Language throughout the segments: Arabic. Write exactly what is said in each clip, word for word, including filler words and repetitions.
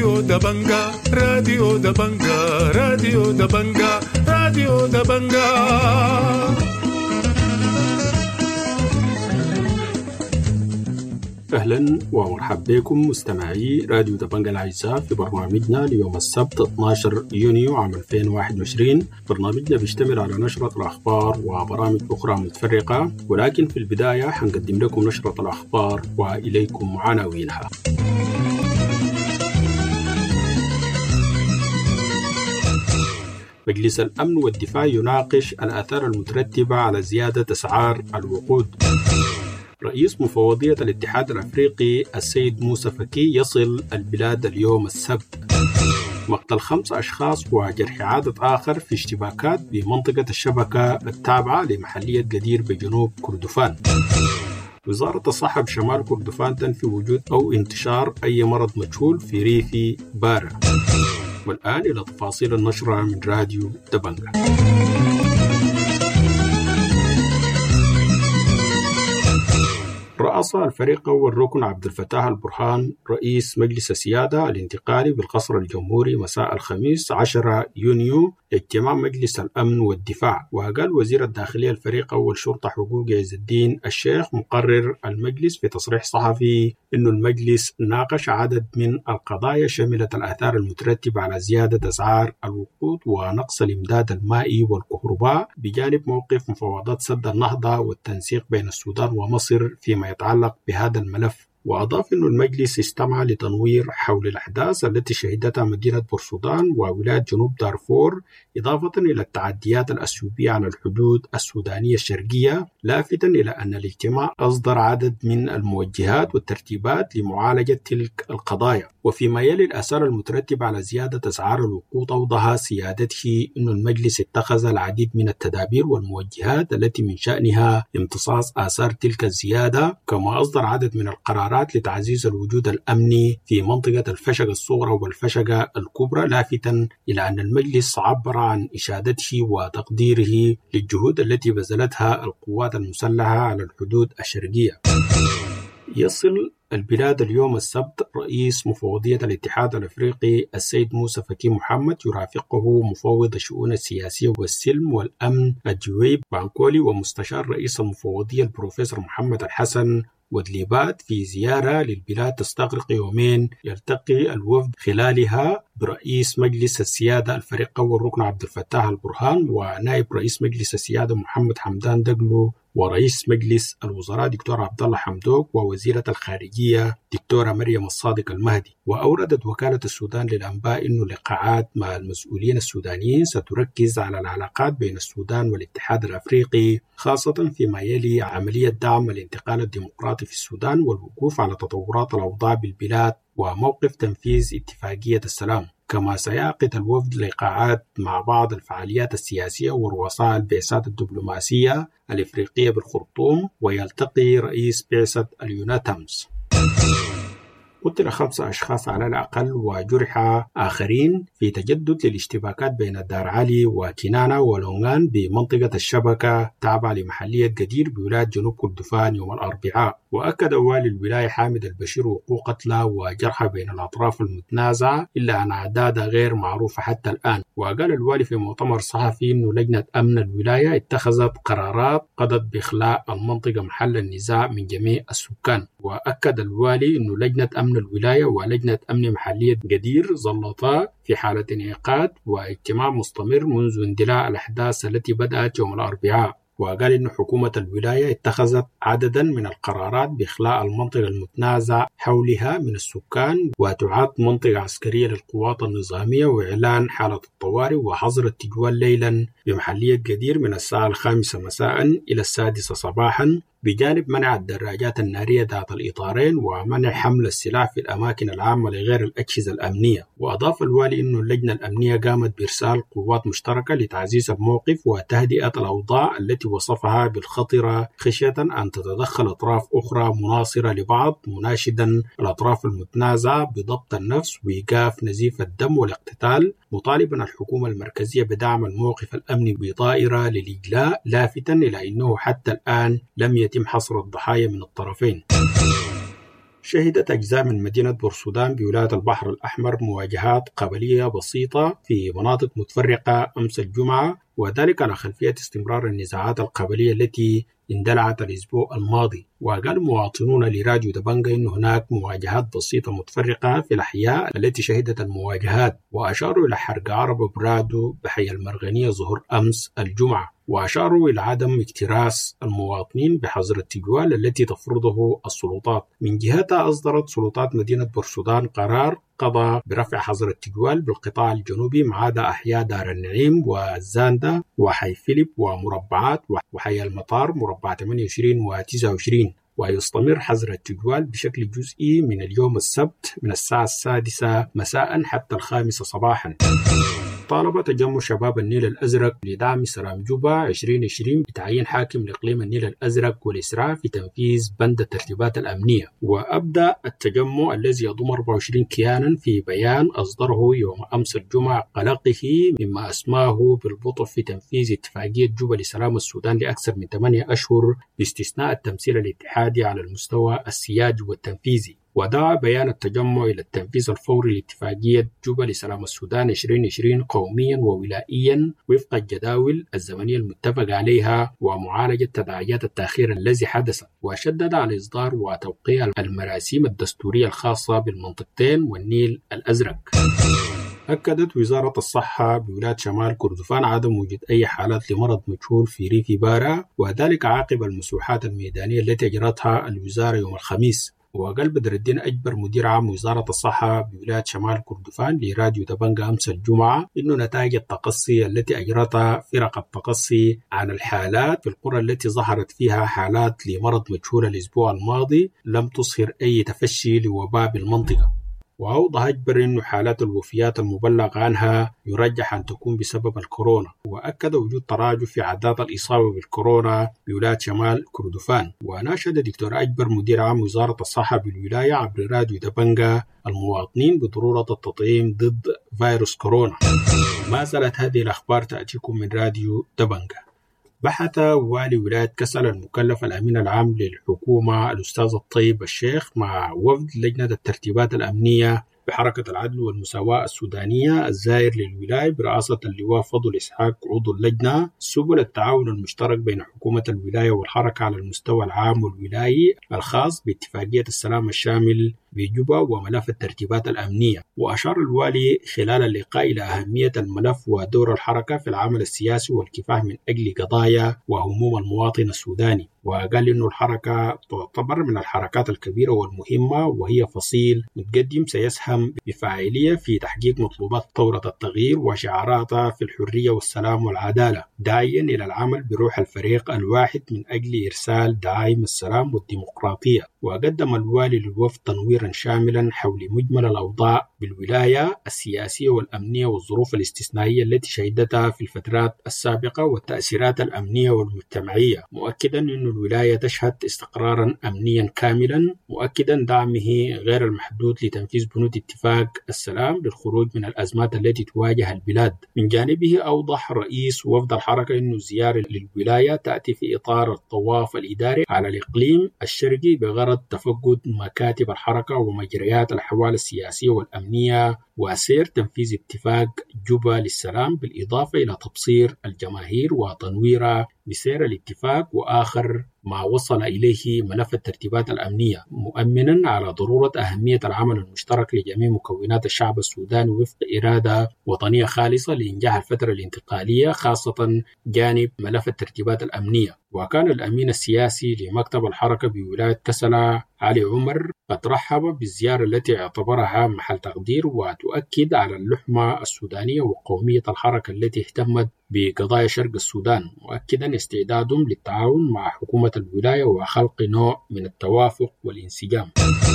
راديو دبنجا راديو دبنجا راديو دبنجا راديو دبنجا. أهلا ومرحبا بكم مستمعي راديو دبنجا الأعزاء في برنامجنا ليوم السبت اثني عشر يونيو عام ألفين وواحد وعشرين. برنامجنا بيشتمل على نشرة الأخبار وبرامج أخرى متفرقة، ولكن في البداية حنقدم لكم نشرة الأخبار وإليكم عناوينها. مجلس الأمن والدفاع يناقش الآثار المترتبة على زيادة أسعار الوقود. رئيس مفوضية الاتحاد الأفريقي السيد موسى فكي يصل البلاد اليوم السبت. مقتل خمس أشخاص وجرح عدد آخر في اشتباكات بمنطقة الشبكة التابعة لمحلية قدير بجنوب كردفان. وزارة الصحة بشمال كردفان تنفي وجود أو انتشار أي مرض مجهول في ريف بارا. والآن إلى تفاصيل النشرة من راديو دبنجا. رأس الفريق والركن عبد الفتاح البرهان رئيس مجلس السيادة الانتقالي بالقصر الجمهوري مساء الخميس عشرة يونيو اجتماع مجلس الأمن والدفاع. وقال وزير الداخلية الفريق أول شرطة حقوق عز الدين الشيخ مقرر المجلس في تصريح صحفي إنه المجلس ناقش عدد من القضايا شملت الآثار المترتبة على زيادة أسعار الوقود ونقص الإمداد المائي والكهرباء، بجانب موقف مفاوضات سد النهضة والتنسيق بين السودان ومصر فيما يتعلق بهذا الملف. وأضاف أن المجلس استمع لتنوير حول الأحداث التي شهدتها مدينة بورسودان وولاية جنوب دارفور، إضافة إلى التعديات الأثيوبية على الحدود السودانية الشرقية، لافتا إلى أن الاجتماع أصدر عدد من الموجهات والترتيبات لمعالجة تلك القضايا. وفيما يلي الآثار المترتبة على زيادة أسعار الوقود، أوضح سيادته أن المجلس اتخذ العديد من التدابير والموجهات التي من شأنها امتصاص آثار تلك الزيادة، كما أصدر عدد من القرارات لتعزيز الوجود الأمني في منطقة الفشقة الصغرى والفشقة الكبرى، لافتا إلى أن المجلس عبر عن إشادته وتقديره للجهود التي بذلتها القوات المسلحة على الحدود الشرقية. يصل البلاد اليوم السبت رئيس مفوضية الاتحاد الأفريقي السيد موسى فكي محمد، يرافقه مفوض الشؤون السياسية والسلم والأمن الجويب بانكولي ومستشار رئيس المفوضية البروفيسور محمد الحسن ودليبات في زيارة للبلاد تستغرق يومين يلتقي الوفد خلالها برئيس مجلس السيادة الفريق والركن عبد الفتاح البرهان ونائب رئيس مجلس السيادة محمد حمدان دقلو ورئيس مجلس الوزراء دكتور عبد الله حمدوك ووزيرة الخارجية دكتورة مريم الصادق المهدي. وأوردت وكالة السودان للأنباء أن اللقاءات مع المسؤولين السودانيين ستركز على العلاقات بين السودان والاتحاد الأفريقي، خاصة فيما يلي عملية دعم الانتقال الديمقراطي في السودان والوقوف على تطورات الأوضاع بالبلاد وموقف تنفيذ اتفاقية السلام. كما سيعقد الوفد لقاءات مع بعض الفعاليات السياسية ورؤساء البعثات الدبلوماسية الإفريقية بالخرطوم، ويلتقي رئيس بعثة اليوناتمز. قتل خمسة أشخاص على الأقل وجرح آخرين في تجدد للاشتباكات بين دار علي وكنانة ولونغان بمنطقة الشبكة تابعة لمحلية قدير بولاية جنوب كردفان يوم الأربعاء. وأكد والي الولاية حامد البشير وقوع قتلى وجرحى بين الأطراف المتنازعة، إلا أن أعدادها غير معروفة حتى الآن. وقال الوالي في مؤتمر صحفي أن لجنة أمن الولاية اتخذت قرارات قضت بإخلاء المنطقة محل النزاع من جميع السكان. وأكد الوالي أن لجنة أمن الولاية ولجنة أمن محلية قدير ظلتا في حالة انعقاد واجتماع مستمر منذ اندلاع الأحداث التي بدأت يوم الأربعاء. وقال إن حكومة الولاية اتخذت عددا من القرارات بإخلاء المنطقة المتنازع حولها من السكان، وتعد منطقة عسكرية للقوات النظامية، وإعلان حالة الطوارئ، وحظر التجوال ليلا بمحلية قدير من الساعة الخامسة مساء إلى السادسة صباحا، بجانب منع الدراجات النارية ذات الإطارين ومنع حمل السلاح في الأماكن العامة لغير الأجهزة الأمنية. وأضاف الوالي أن اللجنة الأمنية قامت بإرسال قوات مشتركة لتعزيز الموقف وتهدئة الأوضاع التي وصفها بالخطرة، خشية أن تتدخل أطراف أخرى مناصرة لبعض، مناشدا الأطراف المتنازعة بضبط النفس وإيقاف نزيف الدم والاقتتال، مطالبا الحكومة المركزية بدعم الموقف الأمني بطائرة للإجلاء، لافتاً إلى أنه حتى الآن لم يتم حصر الضحايا من الطرفين. شهدت أجزاء من مدينة بورسودان بولاية البحر الأحمر مواجهات قبلية بسيطة في مناطق متفرقة أمس الجمعة، وذلك على خلفية استمرار النزاعات القبلية التي اندلعت الأسبوع الماضي. وقال مواطنون لراديو دبنجة أن هناك مواجهات بسيطة متفرقة في الأحياء التي شهدت المواجهات، وأشاروا إلى حرق عرب برادو بحي المرغنية ظهر أمس الجمعة، وأشاروا إلى عدم اكتراث المواطنين بحظر التجوال التي تفرضه السلطات. من جهتها أصدرت سلطات مدينة بورسودان قرار قضى برفع حظر التجوال بالقطاع الجنوبي ما عدا أحياء دار النعيم والزاندة وحي فيليب ومربعات وحي المطار مربع ثمانية وعشرين و تسعة وعشرين، ويستمر حظر التجوال بشكل جزئي من اليوم السبت من الساعة السادسة مساء حتى الخامسة صباحا. طالب تجمع شباب النيل الأزرق لدعم سلام جوبا عشرين عشرين بتعيين حاكم لإقليم النيل الأزرق والإسراع في تنفيذ بند الترتيبات الأمنية. وأبدأ التجمع الذي يضم أربعة وعشرين كيانا في بيان أصدره يوم أمس الجمعة قلقه مما أسماه بالبطء في تنفيذ اتفاقية جوبا لسلام السودان لأكثر من ثمانية أشهر باستثناء التمثيل الاتحادي على المستوى السيادي والتنفيذي. ودعا بيان التجمع إلى التنفيذ الفوري لاتفاقية جوبا لسلام السودان عشرين عشرين قوميا وولائيا وفق الجداول الزمنية المتفق عليها ومعالجة تداعيات التأخير الذي حدث، وشدد على إصدار وتوقيع المراسيم الدستورية الخاصة بالمنطقتين والنيل الأزرق. أكدت وزارة الصحة بولاية شمال كردفان عدم وجود أي حالات لمرض مجهول في ريف بارا، وذلك عقب المسوحات الميدانية التي أجرتها الوزارة يوم الخميس. وقال بدر الدين أجبر مدير عام وزارة الصحة بولاية شمال كردفان لراديو دبنجة أمس الجمعة إنه نتائج التقصي التي أجرتها فرق التقصي عن الحالات في القرى التي ظهرت فيها حالات لمرض مجهول الأسبوع الماضي لم تظهر أي تفشي لوباء بالمنطقة. وأوضح أجبر أن حالات الوفيات المبلغ عنها يرجح أن تكون بسبب الكورونا، وأكد وجود تراجع في عداد الإصابة بالكورونا بولاية شمال كردفان. وناشد دكتور أجبر مدير عام وزارة الصحة بالولاية عبر راديو دبنجة المواطنين بضرورة التطعيم ضد فيروس كورونا. ما زالت هذه الأخبار تأتيكم من راديو دبنجة. بحث والي ولاية كسل المكلف الأمين العام للحكومة الأستاذ الطيب الشيخ مع وفد لجنة الترتيبات الأمنية بحركة العدل والمساواة السودانية الزائر للولاية برئاسة اللواء فضل إسحاق عضو اللجنة سبل التعاون المشترك بين حكومة الولاية والحركة على المستوى العام والولايي الخاص باتفاقية السلام الشامل بجوبا وملف الترتيبات الأمنية. وأشار الوالي خلال اللقاء إلى أهمية الملف ودور الحركة في العمل السياسي والكفاح من أجل قضايا وهموم المواطن السوداني، وقال إنه الحركة تعتبر من الحركات الكبيرة والمهمة وهي فصيل متقدم سيسهم بفاعلية في تحقيق مطلوبات ثورة التغيير وشعاراتها في الحرية والسلام والعدالة، داعيا إلى العمل بروح الفريق الواحد من أجل إرسال دعائم السلام والديمقراطية. وقدم الوالي للوفد تنويرا شاملا حول مجمل الأوضاع بالولاية السياسية والأمنية والظروف الاستثنائية التي شهدتها في الفترات السابقة والتأثيرات الأمنية والمجتمعية، مؤكدا أن الولاية تشهد استقرارا أمنيا كاملا، مؤكدا دعمه غير المحدود لتنفيذ بنود اتفاق السلام للخروج من الأزمات التي تواجه البلاد. من جانبه أوضح رئيس وفد الحركة أن الزيارة للولاية تأتي في إطار الطواف الإداري على الإقليم الشرقي بغرض تفقد مكاتب الحركة ومجريات الأحوال السياسية والأمنية وسير تنفيذ اتفاق جوبا للسلام، بالإضافة إلى تبصير الجماهير وتنويرها بسير الاتفاق وآخر ما وصل إليه ملف الترتيبات الأمنية، مؤمنا على ضرورة أهمية العمل المشترك لجميع مكونات الشعب السوداني وفق إرادة وطنية خالصة لإنجاح الفترة الانتقالية، خاصة جانب ملف الترتيبات الأمنية. وكان الأمين السياسي لمكتب الحركة بولاية كسلا علي عمر قد رحب بالزيارة التي اعتبرها محل تقدير وتؤكد على اللحمة السودانية وقومية الحركة التي اهتمت بقضايا شرق السودان، مؤكدا استعدادهم للتعاون مع حكومة الولاية وخلق نوع من التوافق والانسجام.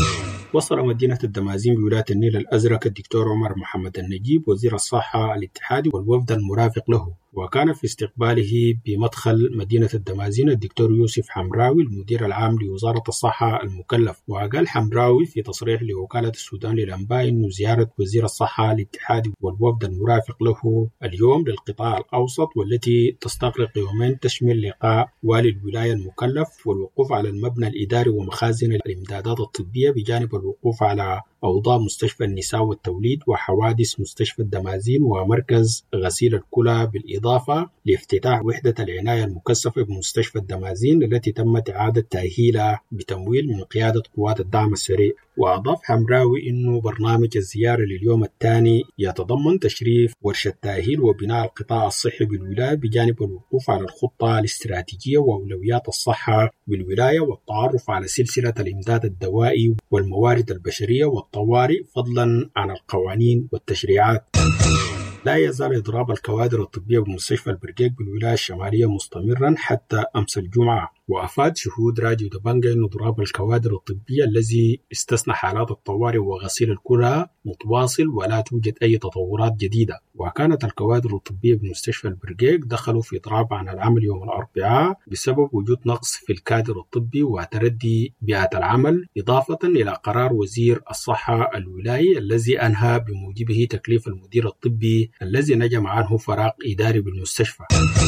وصل مدينة الدمازين بولاية النيل الأزرق الدكتور عمر محمد النجيب وزير الصحة الاتحادي والوفد المرافق له، وكان في استقباله بمدخل مدينة الدمازين الدكتور يوسف حمراوي المدير العام لوزارة الصحة المكلف. وقال حمراوي في تصريح لوكالة السودان للأنباء إنه زيارة وزير الصحة الاتحادي والوفد المرافق له اليوم للقطاع الأوسط والتي تستغرق يومين تشمل لقاء والي الولاية المكلف والوقوف على المبنى الإداري ومخازن الإمدادات الطبية بجانب الوقوف على أوضاع مستشفى النساء والتوليد وحوادث مستشفى الدمازين ومركز غسيل الكلى، بالإضافة لافتتاح وحدة العناية المكثفة بمستشفى الدمازين التي تمت إعادة تأهيلها بتمويل من قيادة قوات الدعم السريع. وأضاف حمراوي إنه برنامج الزيارة لليوم الثاني يتضمن تشريف ورشة تأهيل وبناء القطاع الصحي بالولاية بجانب الوقوف على الخطة الاستراتيجية وأولويات الصحة بالولاية والتعرف على سلسلة الإمداد الدوائي والموارد البشرية والطوارئ فضلا عن القوانين والتشريعات. لا يزال إضراب الكوادر الطبية بمستشفى البرقيق بالولاية الشمالية مستمرا حتى أمس الجمعة. وأفاد شهود راديو دبنجة أن إضراب الكوادر الطبية الذي استثنى حالات الطوارئ وغسيل الكلى متواصل ولا توجد أي تطورات جديدة. وكانت الكوادر الطبية بمستشفى البرقيق دخلوا في إضراب عن العمل يوم الأربعاء بسبب وجود نقص في الكادر الطبي وتردي بيئة العمل، إضافة إلى قرار وزير الصحة الولايي الذي أنهى بموجبه تكليف المدير الطبي الذي نجم عنه فراغ إداري بالمستشفى.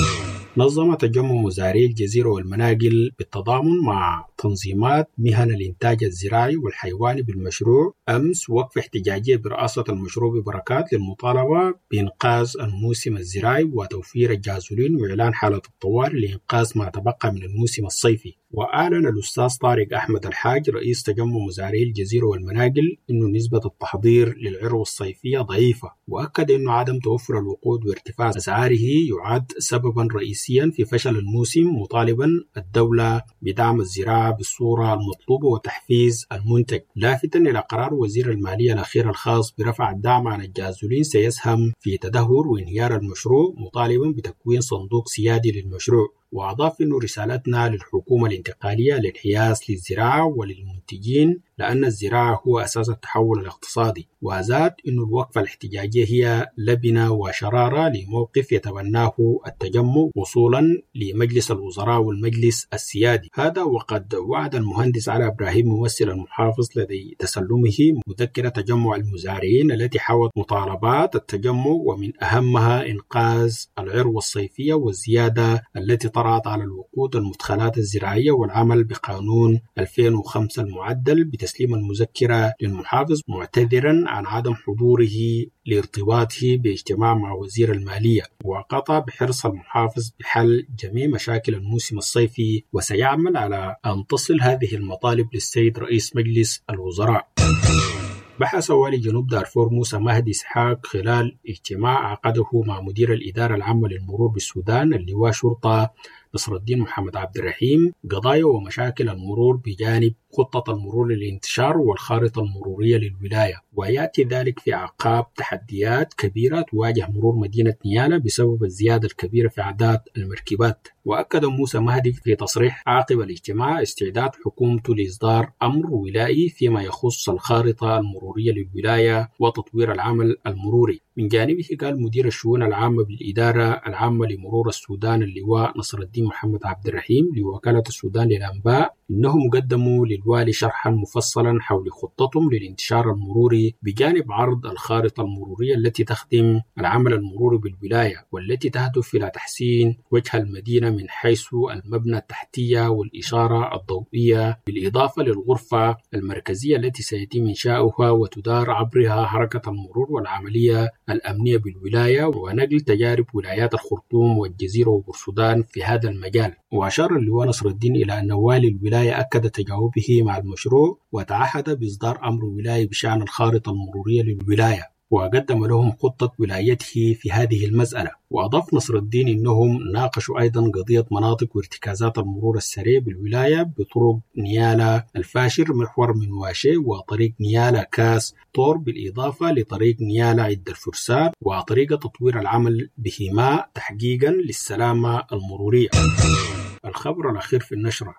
نظم تجمع مزارعي الجزيرة والمناقل بالتضامن مع تنظيمات مهن الإنتاج الزراعي والحيواني بالمشروع أمس وقفة احتجاجية برئاسة المشروع ببركات للمطالبة بإنقاذ الموسم الزراعي وتوفير الجازولين وإعلان حالة الطوارئ لإنقاذ ما تبقى من الموسم الصيفي. وأعلن الأستاذ طارق أحمد الحاج رئيس تجمع مزارعي الجزيرة والمناقل إنه نسبة التحضير للعروة الصيفية ضعيفة، وأكد إنه عدم توفر الوقود وارتفاع أسعاره يعد سببا رئيسيا في فشل الموسم، مطالبا الدولة بدعم الزراعة بالصورة المطلوبة وتحفيز المنتج، لافتا إلى قرار وزير المالية الأخير الخاص برفع الدعم عن الجازولين سيسهم في تدهور وانهيار المشروع، مطالبا بتكوين صندوق سيادي للمشروع. وأضاف أنه رسالتنا للحكومة الانتقالية للحياز للزراعة وللمنتجين لأن الزراعة هو أساس التحول الاقتصادي. وزاد أن الوقفة الاحتجاجية هي لبنة وشرارة لموقف يتبناه التجمع وصولا لمجلس الوزراء والمجلس السيادي. هذا وقد وعد المهندس علي إبراهيم ممثل المحافظ لدي تسلمه مذكرة تجمع المزارعين التي حوت مطالبات التجمع ومن أهمها إنقاذ العروة الصيفية والزيادة التي طرأت على الوقود المدخلات الزراعية والعمل بقانون ألفين وخمسة المعدل بتسليم المذكرة للمحافظ، معتذرا عن عدم حضوره لارتباطه باجتماع مع وزير المالية. وقطع بحرص المحافظ بحل جميع مشاكل الموسم الصيفي وسيعمل على أن تصل هذه المطالب للسيد رئيس مجلس الوزراء. بحث والي جنوب دارفور موسى مهدي إسحاق خلال اجتماع عقده مع مدير الإدارة العامة للمرور بالسودان اللواء شرطة نصر الدين محمد عبد الرحيم قضايا ومشاكل المرور بجانب خطة المرور للانتشار والخارطة المرورية للولاية، ويأتي ذلك في أعقاب تحديات كبيرة تواجه مرور مدينة نيالا بسبب الزيادة الكبيرة في أعداد المركبات. وأكد موسى مهدي في تصريح عقب الاجتماع استعداد حكومته لإصدار أمر ولائي فيما يخص الخارطة المرورية للولاية وتطوير العمل المروري. من جانبه قال مدير الشؤون العامة بالإدارة العامة لمرور السودان اللواء نصر الدين محمد عبد الرحيم لوكالة السودان للأنباء إنهم قدموا للوالي شرحا مفصلا حول خطتهم للانتشار المروري بجانب عرض الخارطة المرورية التي تخدم العمل المروري بالولاية والتي تهدف إلى تحسين وجه المدينة من حيث المبنى التحتية والإشارة الضوئية، بالإضافة للغرفة المركزية التي سيتم إنشاؤها وتدار عبرها حركة المرور والعملية الأمنية بالولاية، ونقل تجارب ولايات الخرطوم والجزيرة وبورسودان في هذا المجال. وأشار اللواء نصر الدين إلى أن والي الولاية أكد تجاوبه مع المشروع وتعهد بإصدار أمر ولاية بشأن الخارطة المرورية للولاية، وقدم لهم خطة ولايته في هذه المسألة. وأضاف نصر الدين أنهم ناقشوا أيضا قضية مناطق وارتكازات المرور السريع بالولاية بطرق نيالا الفاشر محور من واشي وطريق نيالا كاس طور، بالإضافة لطريق نيالا عد الفرسان، وطريقة تطوير العمل بهما تحقيقا للسلامة المرورية. الخبر الأخير في النشرة: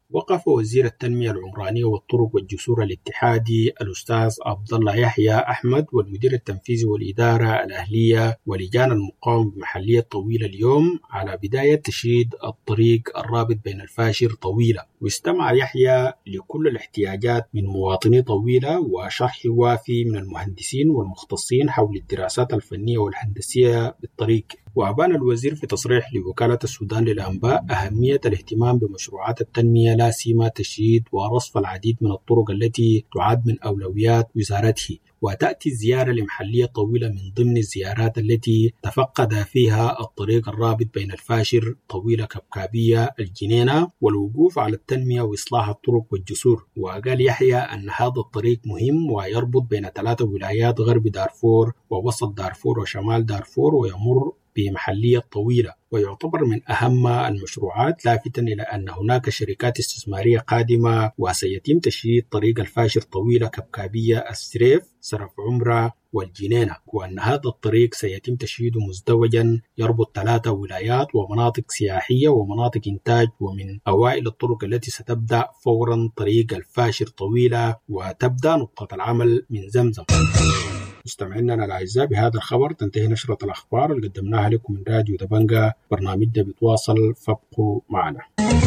وقف وزير التنمية العمرانية والطرق والجسور الاتحادي الأستاذ عبد الله يحيى أحمد والمدير التنفيذي والإدارة الأهلية ولجان المقاومة بمحلية طويلة اليوم على بداية تشييد الطريق الرابط بين الفاشر طويلة، واستمع يحيى لكل الاحتياجات من مواطني طويلة وشرح وافي من المهندسين والمختصين حول الدراسات الفنية والهندسية بالطريق. وأبان الوزير في تصريح لوكالة السودان للأنباء أهمية الاهتمام بمشروعات التنمية لا سيما تشييد ورصف العديد من الطرق التي تعد من أولويات وزارته. وتأتي الزيارة لمحلية طويلة من ضمن الزيارات التي تفقد فيها الطريق الرابط بين الفاشر طويلة كبكابية الجنينة والوقوف على التنمية وإصلاح الطرق والجسور. وقال يحيى أن هذا الطريق مهم ويربط بين ثلاثة ولايات غرب دارفور ووسط دارفور وشمال دارفور ويمر بمحلية طويلة، ويعتبر من أهم المشروعات، لافتا إلى أن هناك شركات استثمارية قادمة وسيتم تشييد طريق الفاشر طويلة كبكابية السريف سرف عمرة والجنينة، وأن هذا الطريق سيتم تشييده مزدوجا يربط ثلاثة ولايات ومناطق سياحية ومناطق إنتاج. ومن أوائل الطرق التي ستبدأ فورا طريق الفاشر طويلة وتبدأ نقطة العمل من زمزم. مستمعينا الأعزاء، بهذا الخبر تنتهي نشرة الأخبار اللي قدمناها لكم من راديو دبنجة. برنامجنا بيتواصل، فابقوا معنا.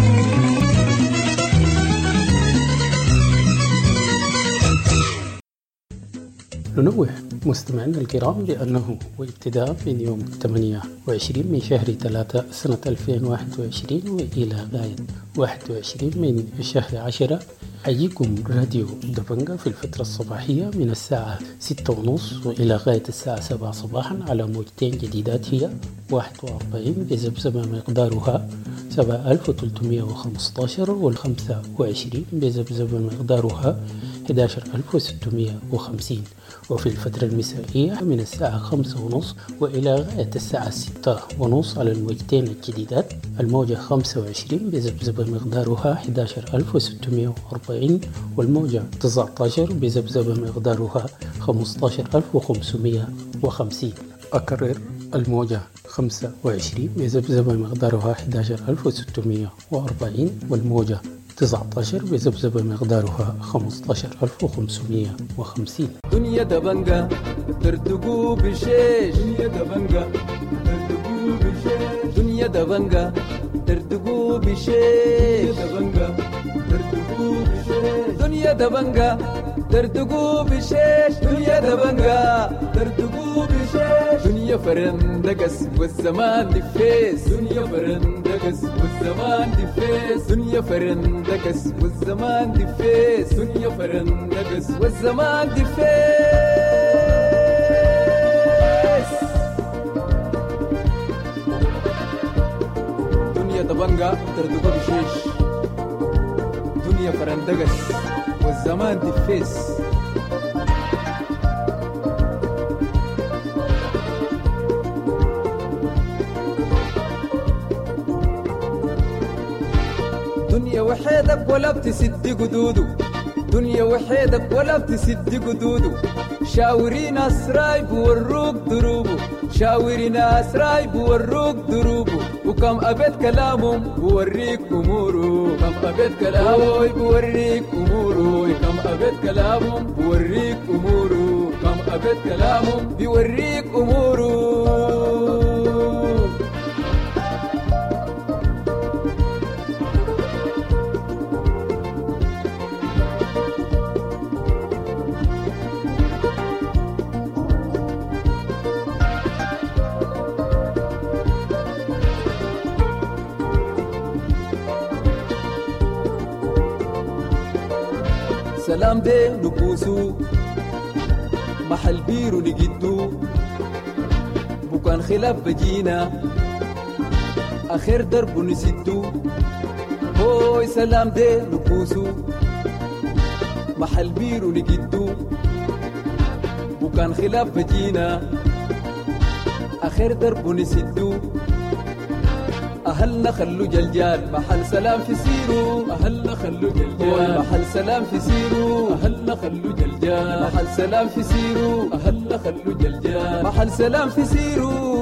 ننوه مستمعينا الكرام بأنه وابتداء من يوم ثمانية وعشرين من شهر ثلاثة سنة ألفين وواحد وعشرين وإلى غاية واحد وعشرين من شهر عشرة حييكم راديو دبنجة في الفترة الصباحية من الساعة ستة ونص وإلى غاية الساعة سبعة صباحا على موجتين جديدات هي واحد وأربعين بزبزبة مقدارها سبعة آلاف وثلاثمائة وخمسة عشر والخمسة وعشرين بزبزبة مقدارها أحد عشر ألف وستمائة وخمسين، وفي الفترة المسائية من الساعة خمسة ونص وإلى غاية الساعة ستة ونص على الموجتين الجديدات الموجة خمسة وعشرين بزبزبة مقدارها أحد عشر ألف وستمائة وأربعين والموجة تسعة عشر بزبزبة مقدارها خمسة عشر ألف وخمسمائة وخمسين. أكرر، الموجة خمسة وعشرين بزبزبة مقدارها أحد عشر ألف وستمائة وأربعين والموجة تسعة عشر بزبزبة مقدارها خمسة عشر ألف وخمسمائة وخمسين. دنيا دبنجة ترتقو بشيش، دنيا دبنجة ترتقو بشيش، دنيا دبنجة ترتقو بشيش، دبنجة ترتقو بشيش، دنيا دبنجة ترتقو بشيش، دنيا دبنجة ترتقو بشيش، دنيا فرندقس والزمان دفيس، دنيا فرندقس والزمان دفيس، دنيا فرندقس والزمان دفيس، دنيا فرندقس والزمان دفيس. دنيا دبنجة ترتقو بشيش، دنيا فرندقس والزمان دفيس. دنيا وحيدك ولا بتسد قدودو، دنيا وحيدك ولا بتسد قدودو، شاوري ناس رايب وروك دروبو، شاوري ناس رايب وروك دروبو، وكم أبد كلامهم بوريك أمورو، كم أبد كلامهم بوريك أمورو، كم أبد كلامهم بوريك أمورو، كم أبد كلامهم بوريك أمورو. سلام دي نبوسو محل بيرو نجدو بكان خلاف بجينا آخر درب نسدو. هوي سلام دي نبوسو محل بيرو نجدو بكان خلاف بجينا آخر درب نسدو. أهلنا خلو جلجال محل سلام في سيرو، أهلنا خلو جلجال محل سلام في سيرو، أهلنا خلو جلجال محل سلام في سيرو، أهلنا خلو جلجال محل سلام في سيرو.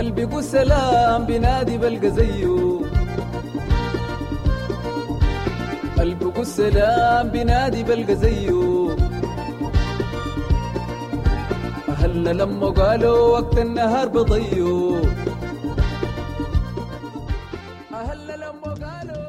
قلبي قو سلام بنادي بلقى زيه قلبي قو سلام بنادي بلقى زيه أهلنا لما قالوا وقت النهار بضيو أهلنا لما قالوا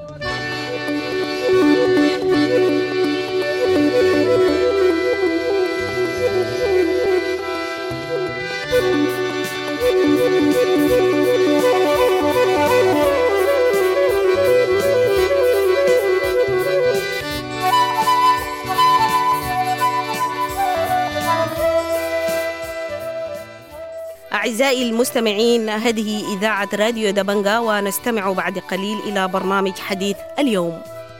أعزائي المستمعين، هذه إذاعة راديو دبنجا، ونستمع بعد قليل إلى برنامج حديث اليوم.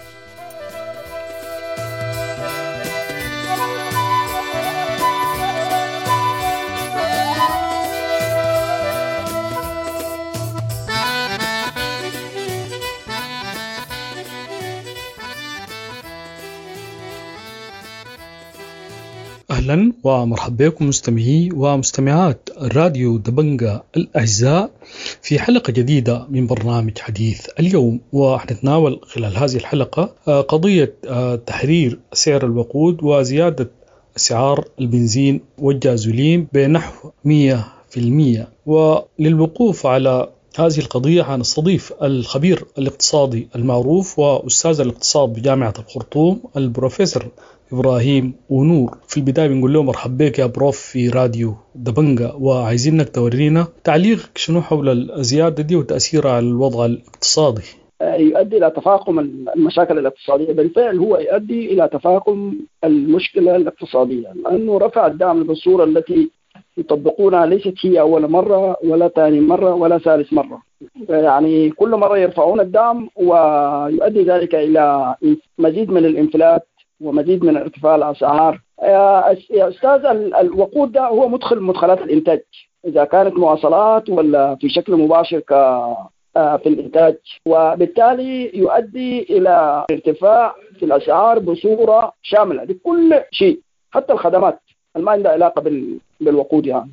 أهلا ومرحبا بكم مستمعي ومستمعات راديو دبنجا الأعزاء في حلقة جديدة من برنامج حديث اليوم، وحنتناول خلال هذه الحلقة قضية تحرير سعر الوقود وزيادة أسعار البنزين والجازولين بنحو مئة بالمئة. وللوقوف على هذه القضية حنستضيف الخبير الاقتصادي المعروف وأستاذ الاقتصاد بجامعة الخرطوم البروفيسور إبراهيم ونور. في البداية بنقول له مرحبا بك يا بروف في راديو دبنجا، وعايزينك تورينا تعليقك شنو حول الزيادة دي وتأثيرها على الوضع الاقتصادي. يؤدي إلى تفاقم المشاكل الاقتصادية، بالفعل هو يؤدي إلى تفاقم المشكلة الاقتصادية، لأنه رفع الدعم بالصورة التي يطبقونها ليست هي أول مرة ولا ثاني مرة ولا ثالث مرة، يعني كل مرة يرفعون الدعم ويؤدي ذلك إلى مزيد من الانفلات ومزيد من ارتفاع الأسعار. يا أستاذ، الوقود ده هو مدخل مدخلات الإنتاج، إذا كانت مواصلات ولا في شكل مباشر ك في الإنتاج، وبالتالي يؤدي إلى ارتفاع في الأسعار بصورة شاملة لكل شيء، حتى الخدمات ما عندها علاقة بالوقود يعني.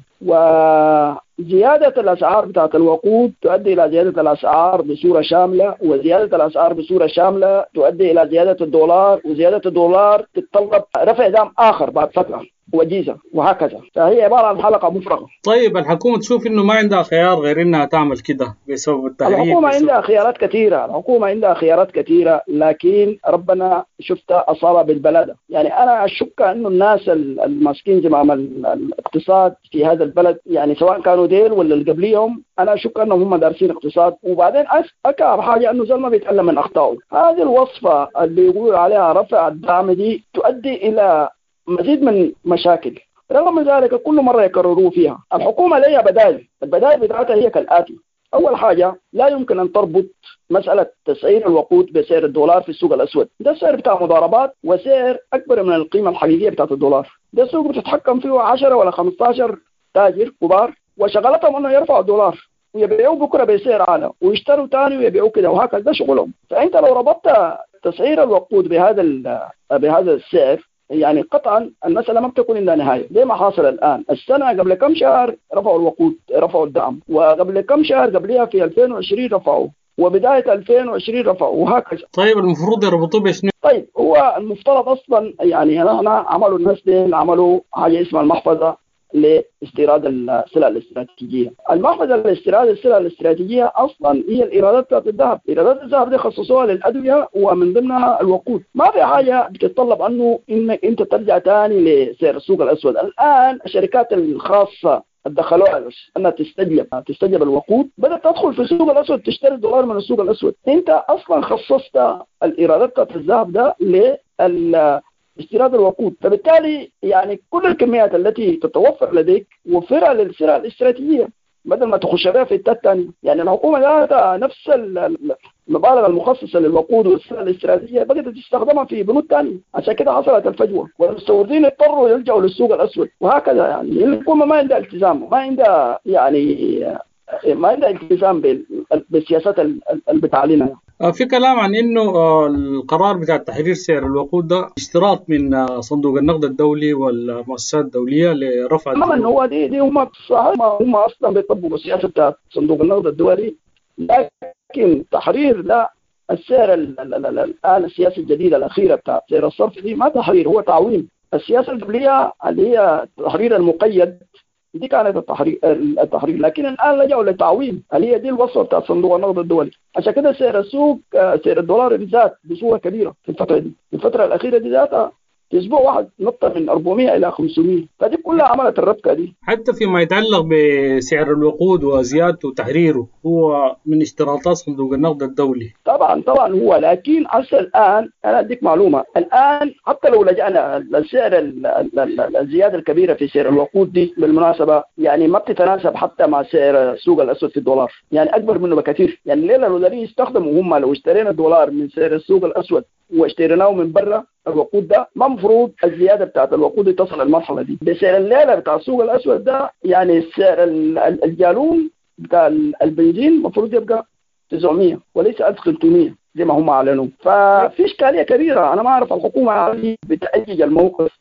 وزيادة الأسعار بتاعت الوقود تؤدي إلى زيادة الأسعار بصورة شاملة، وزيادة الأسعار بصورة شاملة تؤدي إلى زيادة الدولار، وزيادة الدولار تتطلب رفع دعم آخر بعد فترة وجيزة، وهكذا. فهي عبارة عن حلقة مفرغة. طيب الحكومة تشوف إنه ما عندها خيار غير إنها تعمل كده بسبب التحرير؟ الحكومة عندها خيارات كثيرة، الحكومة عندها خيارات كثيرة، لكن ربنا شفت أصابها بالبلد. يعني أنا أشك إنه الناس الماسكين زمام الاقتصاد في هذا البلد، يعني سواء كانوا ديل ولا اللي قبليهم، أنا أشك إنهم هم دارسين اقتصاد. وبعدين أكثر حاجة إنه زلمة بيتعلم من أخطائه. هذه الوصفة اللي يقول عليها رفع الدعم دي تؤدي إلى مزيد من مشاكل. رغم ذلك كل مرة يكرروا فيها. الحكومة ليها بدائل، البدائل بتاعتها هي كالآتي: أول حاجة، لا يمكن أن تربط مسألة تسعير الوقود بسعر الدولار في السوق الأسود. ده السعر بتاع مضاربات وسعر أكبر من القيمة الحقيقية بتاعت الدولار. ده السوق بتتحكم فيه عشرة ولا خمسة عشر تاجر كبار، وشغلتهم أنه يرفعوا الدولار ويبيعوا بكرة بسعر أعلى ويشتروا تاني ويبيعوا كده وهكذا، ده شغلهم. فأنت لو ربطت تسعير الوقود بهذا بهذا السعر، يعني قطعا المسألة ما بتكون إلا نهاية. زي ما حاصل الآن، السنة قبل كم شهر رفعوا الوقود، رفعوا الدعم، وقبل كم شهر قبلها في ألفين وعشرين رفعوا، وبداية ألفين وعشرين رفعوا، وهكذا. طيب المفروض يربطوا بشنو؟ طيب هو المفترض أصلا، يعني هنا عملوا الناس دي عملوا حاجة اسمها المحفظة لاستيراد السلع الاستراتيجية. المحفظة لاستيراد السلع الاستراتيجية أصلا هي الإيرادات بتاعت الذهب. إيرادات الذهب دي خصصوها للأدوية ومن ضمنها الوقود. ما في حاجة بتتطلب أنه إنك أنت ترجع تاني لسعر السوق الأسود. الآن الشركات الخاصة دخلوها أنها تستجلب تستجلب الوقود، بدأت تدخل في السوق الأسود تشتري الدولار من السوق الأسود. أنت أصلا خصصت الإيرادات بتاعت الذهب ده لل استيراد الوقود، فبالتالي يعني كل الكميات التي تتوفر لديك وفرها للسلع الاستراتيجية بدل ما تخش بها في التات الثانية. يعني الحكومة ذاتها نفس المبالغ المخصصة للوقود والسلع الاستراتيجية بدأت تستخدمها في بنود ثانية، عشان كده حصلت الفجوة والمستوردين اضطروا يلجأوا للسوق الأسود وهكذا. يعني الحكومة ما عندها التزام، ما عندها يعني ما عندها التزام بالسياسات اللي بتعلنها. في كلام عن انه القرار بتاع تحرير سعر الوقود ده اشتراط من صندوق النقد الدولي والمؤسسات الدوليه لرفع طبعا هو دي دي هم هم اصلا بيطبقوا السياسه بتاعت صندوق النقد الدولي، لكن تحرير لا السعر الان السياسه الجديده الاخيره بتاعت سعر الصرف دي ما تحرير، هو تعويم. السياسه القبليه اللي هي التحرير المقيد دي كانت التحرير التحرير لكن الان لجأوا للتعويم اللي هي دي الوصفه بتاعت صندوق النقد الدولي. عشان كده سعر السوق سعر الدولار بالذات بصوره كبيره في الفتره دي، في الفتره الاخيره دي ذاتها في اسبوع واحد نط من أربعمائة الى خمسمائة، فدي كلها عملت الربكه دي. حتى فيما يتعلق بسعر الوقود وزيادته وتحريره هو من اشتراطات صندوق النقد الدولي. طبعا طبعا هو، لكن هسه الان انا اديك معلومه، الان حتى لو لجأنا للسعر الزياده الكبيره في سعر الوقود دي بالمناسبه يعني ما بتتناسب حتى مع سعر السوق الاسود في الدولار، يعني اكبر منه بكثير. يعني الليله الوزاريين يستخدموا هم لو اشترينا الدولار من سعر السوق الاسود واشتريناه من برا الوقود ده، ما مفروض الزياده بتاعت الوقود تصل المرحله دي. بسعر الليله بتاع السوق الاسود ده يعني سعر الجالون بتاع البنزين المفروض يبقى تسعمائة وليس ألف وثلاثمائة زي ما هم اعلنوا. ففي اشكاليه كبيره. انا ما اعرف الحكومه بتأجج الموقف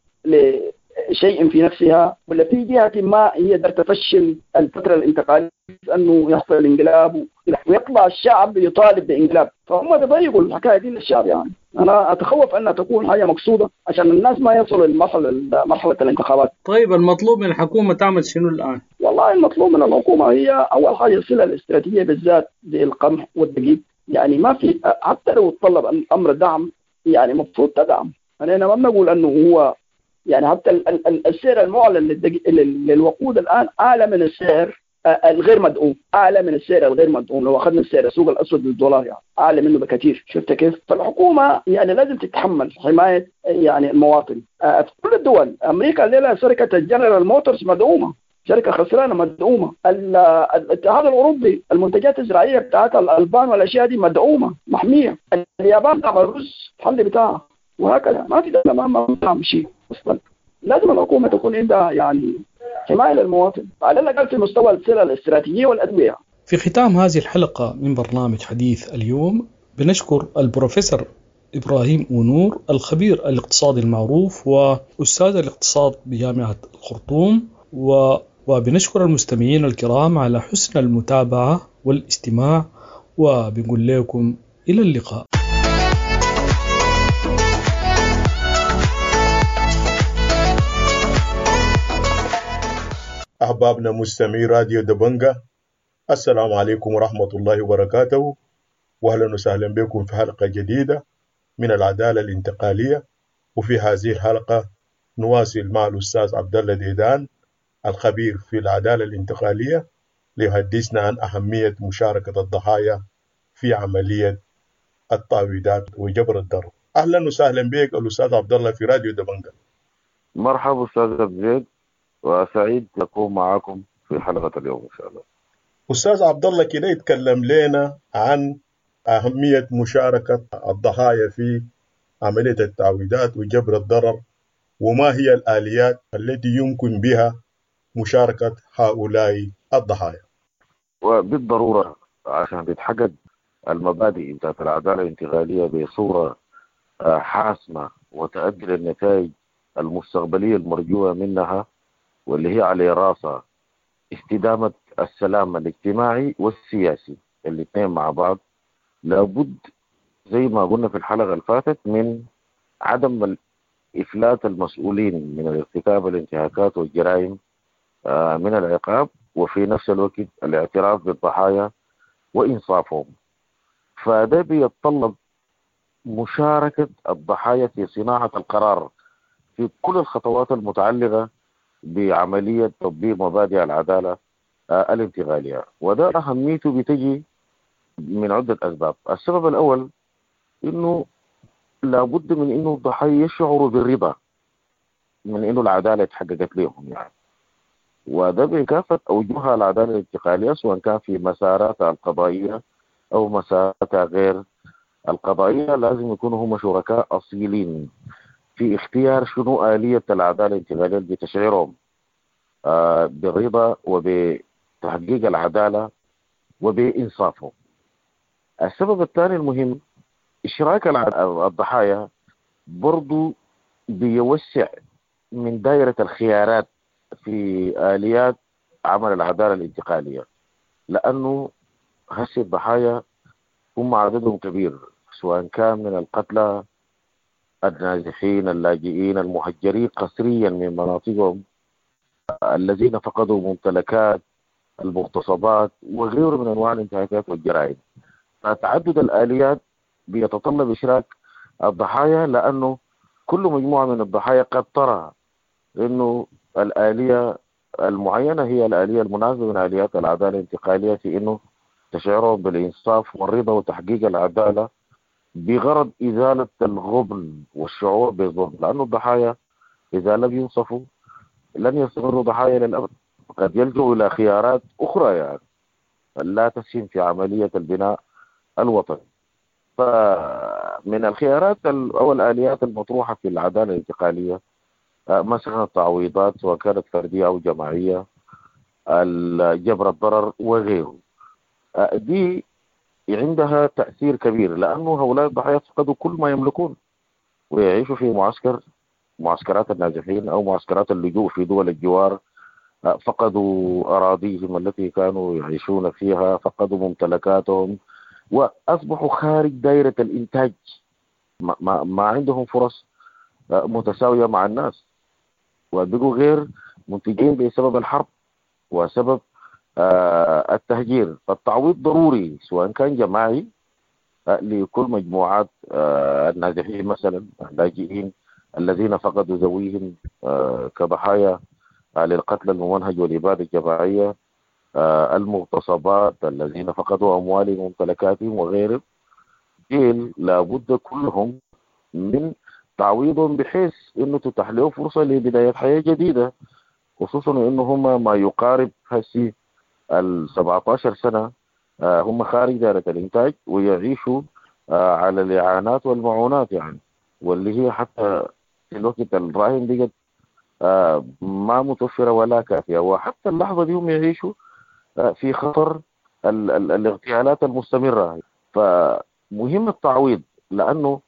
لشيء في نفسها ولا في جهه ما هي قدرت تفشل الفتره الانتقاليه انه يحصل الانقلاب ويطلع الشعب يطالب بانقلاب، فهم بيضيقوا الحكايه دي للشعب. يعني انا اتخوف انها تكون حاجه مقصوده عشان الناس ما يصلوا لمرحله مرحله الانتخابات. طيب المطلوب من الحكومه تعمل شنو الان؟ والله المطلوب من الحكومه هي اول حاجه السلع الاستراتيجيه بالذات زي القمح والدقيق، يعني ما في حتى لو تطلب امر دعم يعني المفروض تدعم. انا ما بنقول انه هو يعني حتى السعر المعلن للوقود الان اعلى من السعر الغير مدعوم، اعلى من السعر الغير مدعوم. لو اخذنا السعر السوق الاسود للدولار يعني اعلى منه بكثير. شفت كيف؟ فالحكومه يعني لازم تتحمل حمايه يعني المواطن. في كل الدول، امريكا الليله شركه الجنرال موتورز مدعومه، شركه خسرانه مدعومه. الاتحاد الاوروبي المنتجات الزراعيه بتاعتها الالبان والاشياء دي مدعومه محميه. اليابان تعمل رز الحل بتاعها وهكذا. ما في دوله ما بتعمل شيء اصلا. لازم الحكومه تكون عندها يعني حمايه للمواطن على الاقل في مستوى السلع الاستراتيجيه والادويه. في ختام هذه الحلقه من برنامج حديث اليوم بنشكر البروفيسور إبراهيم أونور الخبير الاقتصادي المعروف وأستاذ الاقتصاد بجامعة الخرطوم، وبنشكر المستمعين الكرام على حسن المتابعة والاستماع، وبنقول لكم إلى اللقاء. أحبابنا مستمعي راديو دبنجا، السلام عليكم ورحمة الله وبركاته، وأهلا وسهلا بكم في حلقة جديدة من العدالة الانتقالية. وفي هذه الحلقة نواصل مع الأستاذ عبد الله ديدان الخبير في العدالة الانتقالية ليحدثنا عن أهمية مشاركة الضحايا في عملية التعويضات وجبر الضرر. أهلا وسهلا بك الأستاذ عبد الله في راديو دبنجا. مرحبا أستاذ عبد الزيد، وسعيد أكون معكم في حلقة اليوم إن شاء الله. أستاذ عبد الله كده يتكلم لنا عن أهمية مشاركة الضحايا في عملية التعويضات وجبر الضرر، وما هي الآليات التي يمكن بها مشاركة هؤلاء الضحايا. وبالضرورة عشان تتحقق المبادئ بتاعت العدالة الانتقالية بصورة حاسمة وتؤدي للنتائج المستقبلية المرجوة منها، واللي هي على راسها استدامة السلام الاجتماعي والسياسي الاثنين مع بعض، لابد زي ما قلنا في الحلقة اللي فاتت من عدم إفلات المسؤولين من ارتكاب الانتهاكات والجرائم من العقاب، وفي نفس الوقت الاعتراف بالضحايا وإنصافهم. فده بيتطلب مشاركة الضحايا في صناعة القرار في كل الخطوات المتعلقة بعملية تطبيق مبادئ العدالة الانتقالية. وده أهميته بتجي من عدة أسباب. السبب الأول إنه لابد من إنه الضحايا يشعروا بالرضا من إنه العدالة اتحققت لهم يعني، وده بكافة أوجهها العدالة الانتقالية، سواء كان في مساراتها القضائية أو مساراتها غير القضائية. لازم يكونوا هم شركاء أصيلين في اختيار شنو آلية العدالة الانتقالية بتشعيرهم آه بالرضا وبتحقيق العدالة وبإنصافهم. السبب الثاني المهم إشراك الضحايا برضو بيوسع من دائرة الخيارات في آليات عمل العدالة الانتقالية، لأنه هسه الضحايا هم عددهم كبير، سواء كان من القتلى النازحين اللاجئين المهجرين قسريا من مناطقهم، الذين فقدوا ممتلكات، المغتصبات وغيره من أنواع الانتهاكات والجرائم. فتعدد الآليات بيتطلب إشراك الضحايا، لأنه كل مجموعة من الضحايا قد ترى أنه الآلية المعينة هي الآلية المناسبة من آليات العدالة الانتقالية في أنه تشعرهم بالإنصاف والرضا وتحقيق العدالة بغرض إزالة الغبن والشعور بالظلم، لأن الضحايا إذا لم ينصفوا لن يستمروا ضحايا للأبد، قد يلجؤوا إلى خيارات أخرى يعني لا تسهم في عملية البناء الوطني. فمن الخيارات أو الآليات المطروحة في العدالة الانتقالية مثلا التعويضات سواء كانت فردية أو جماعية، جبر الضرر وغيره، دي عندها تأثير كبير، لأنه هؤلاء الضحايا فقدوا كل ما يملكون ويعيشوا في معسكر معسكرات النازحين أو معسكرات اللجوء في دول الجوار، فقدوا أراضيهم التي كانوا يعيشون فيها، فقدوا ممتلكاتهم وأصبحوا خارج دائرة الإنتاج، ما, ما, ما عندهم فرص متساوية مع الناس، وبقوا غير منتجين بسبب الحرب وسبب آه التهجير. فالتعويض ضروري سواء كان جماعي آه لكل مجموعات آه النازحين مثلا اللاجئين الذين فقدوا ذويهم آه كضحايا آه للقتل الممنهج والإبادة الجماعية، آه المغتصبات الذين فقدوا أموالهم وممتلكاتهم وغيرهم، جيل لابد كلهم من تعويضهم بحيث انه تتاح له فرصه لبدايه حياه جديده، خصوصا انه هم ما يقارب هسي ال سبعة عشر سنه هم خارج دائره الانتاج ويعيشوا على الاعانات والمعونات يعني، واللي هي حتى في الوقت الراهن بقت ما متوفره ولا كافيه، وحتى اللحظه دي هم يعيشوا في خطر ال ال الاغتيالات المستمره. فمهم التعويض لانه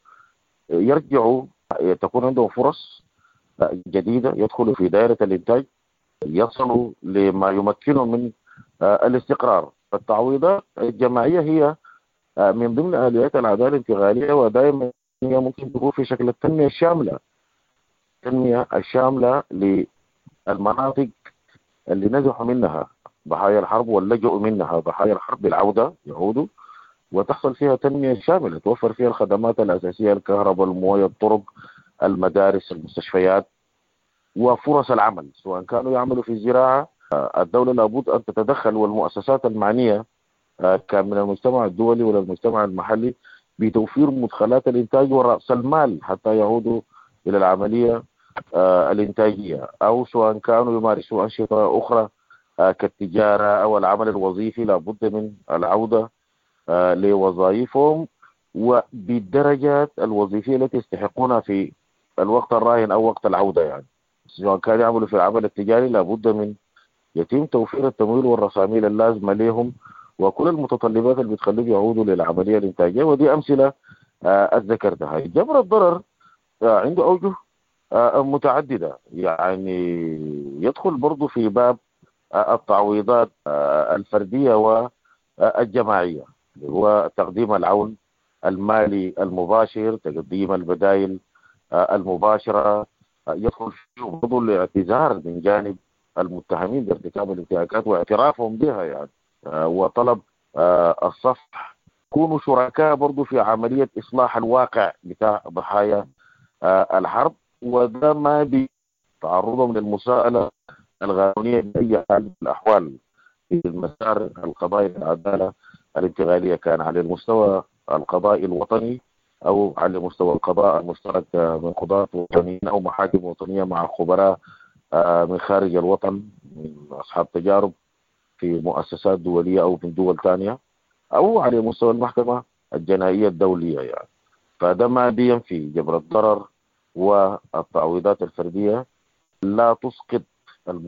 يرجعوا تكون عندهم فرص جديدة، يدخلوا في دائرة الإنتاج، يصلوا لما يمكنهم من الاستقرار. فالتعويضات الجماعية هي من ضمن آليات العدالة الانتقالية، ودائما هي ممكن تكون في شكل التنمية الشاملة، التنمية الشاملة للمناطق اللي نزحوا منها ضحايا الحرب واللجؤوا منها ضحايا الحرب بالعودة يعودوا، وتحصل فيها تنمية شاملة توفر فيها الخدمات الأساسية، الكهرباء، المويه، الطرق، المدارس، المستشفيات، وفرص العمل سواء كانوا يعملوا في الزراعة. الدولة لابد أن تتدخل والمؤسسات المعنية كان من المجتمع الدولي ولا المجتمع المحلي بتوفير مدخلات الإنتاج ورأس المال حتى يعودوا إلى العملية الإنتاجية، أو سواء كانوا يمارسوا أنشطة أخرى كالتجارة أو العمل الوظيفي لابد من العودة لوظائفهم وبالدرجات الوظيفية التي يستحقونها في الوقت الراهن أو وقت العودة يعني. سواء كان يعملوا في العمل التجاري لابد من يتم توفير التمويل والرساميل اللازمة لهم وكل المتطلبات اللي بتخليهم يعودوا للعملية الإنتاجية، ودي أمثلة ذكرتها. جبر الضرر عنده أوجه متعددة، يعني يدخل برضو في باب التعويضات الفردية والجماعية وتقديم العون المالي المباشر، تقديم البدائل المباشرة، يدخل فيه برضو الاعتذار من جانب المتهمين بارتكاب الانتهاكات واعترافهم بها يعني، وطلب الصفح، كونوا شركاء برضو في عملية إصلاح الواقع بتاع ضحايا الحرب، وده ما بتعرضهم للمساءلة القانونية بأي حال من الأحوال في المسار القضائي العدالة الانتقالية، كان على المستوى القضائي الوطني أو على مستوى القضاء المشترك من قضاة وطنيين أو محاكم وطنية مع خبراء من خارج الوطن من أصحاب تجارب في مؤسسات دولية أو من دول ثانية، أو على مستوى المحكمة الجنائية الدولية يعني. فده ما بينفي جبر الضرر والتعويضات الفردية لا تسقط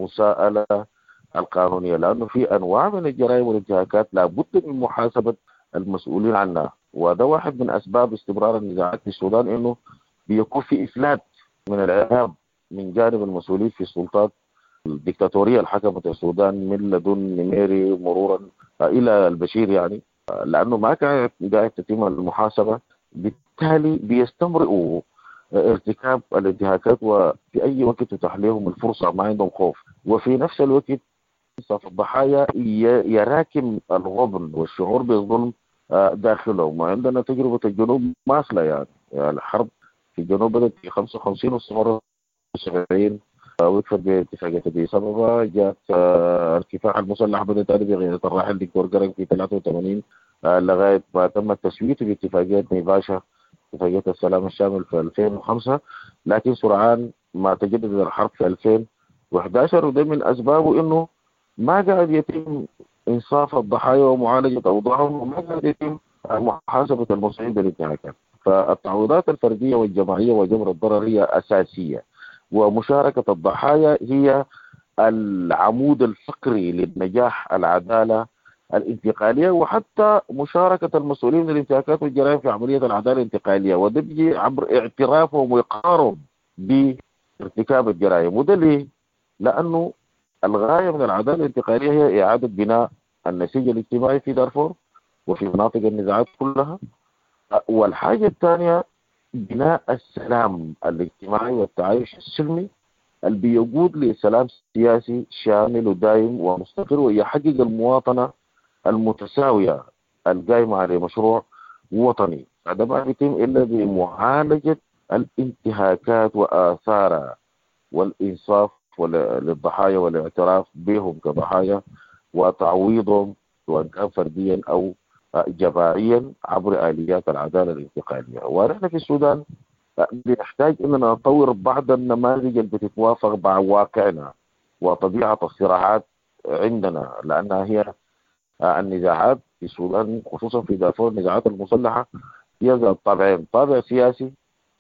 المساءلة القانونية، لأنه في أنواع من الجرائم والانتهاكات لا بد من محاسبة المسؤولين عنها. وده واحد من أسباب استمرار النزاعات في السودان، إنه بيكون في إفلات من العقاب من جانب المسؤولين في السلطات الدكتاتورية اللي حكمت السودان من لدن نميري مرورا إلى البشير، يعني لأنه ما كانت قاعد تتم المحاسبة، بالتالي بيستمرئوا ارتكاب الانتهاكات وفي أي وقت تتاح لهم الفرصة، ما عندهم خوف. وفي نفس الوقت صف الضحايا يراكم الغبن والشعور بالظلم داخلهم. وعندنا تجربة الجنوب ماثلة، يعني, يعني الحرب في الجنوب بدأت في خمسة وخمسين واستمرت في سبعين، وقفت باتفاقية أديس أبابا. جاءت الكفاح المسلح بدأت بقيادة الراحل دكتور قرن في ثلاثة وثمانين لغاية ما تم التسويت باتفاقية نيفاشا، اتفاقية السلام الشامل في ألفين وخمسة. لكن سرعان ما تجدد الحرب في ألفين وأحد عشر، وده من أسبابه إنه ما قاعد يتم إنصاف الضحايا ومعالجة أوضاعهم، وما قاعد يتم محاسبة المسؤولين بالانتهاكات. فالتعويضات الفردية والجماعية وجبر الضرر هي أساسية، ومشاركة الضحايا هي العمود الفقري للنجاح العدالة الانتقالية، وحتى مشاركة المسؤولين من الانتهاكات والجرائم في عملية العدالة الانتقالية، وده بيجي عبر اعترافهم وإقرارهم بارتكاب الجرائم. وده ليه؟ لأنه الغاية من العدالة الانتقالية هي إعادة بناء النسيج الاجتماعي في دارفور وفي مناطق النزاعات كلها. والحاجة الثانية بناء السلام الاجتماعي والتعايش السلمي اللي بيقود لسلام سياسي شامل ودائم ومستقر، ويحقق المواطنة المتساوية القائمة على مشروع وطني. هذا ما بيتم إلا بمعالجة الانتهاكات وآثارها والإنصاف للضحايا والاعتراف بهم كضحايا وتعويضهم سواء كان فرديا أو جماعيا عبر آليات العدالة الانتقالية. ونحن في السودان بنحتاج أننا نطور بعض النماذج اللي بتتوافق مع واقعنا وطبيعة الصراعات عندنا، لأنها هي النزاعات في السودان خصوصا في دارفور النزاعات المسلحة هي ذات طابعين، طابع سياسي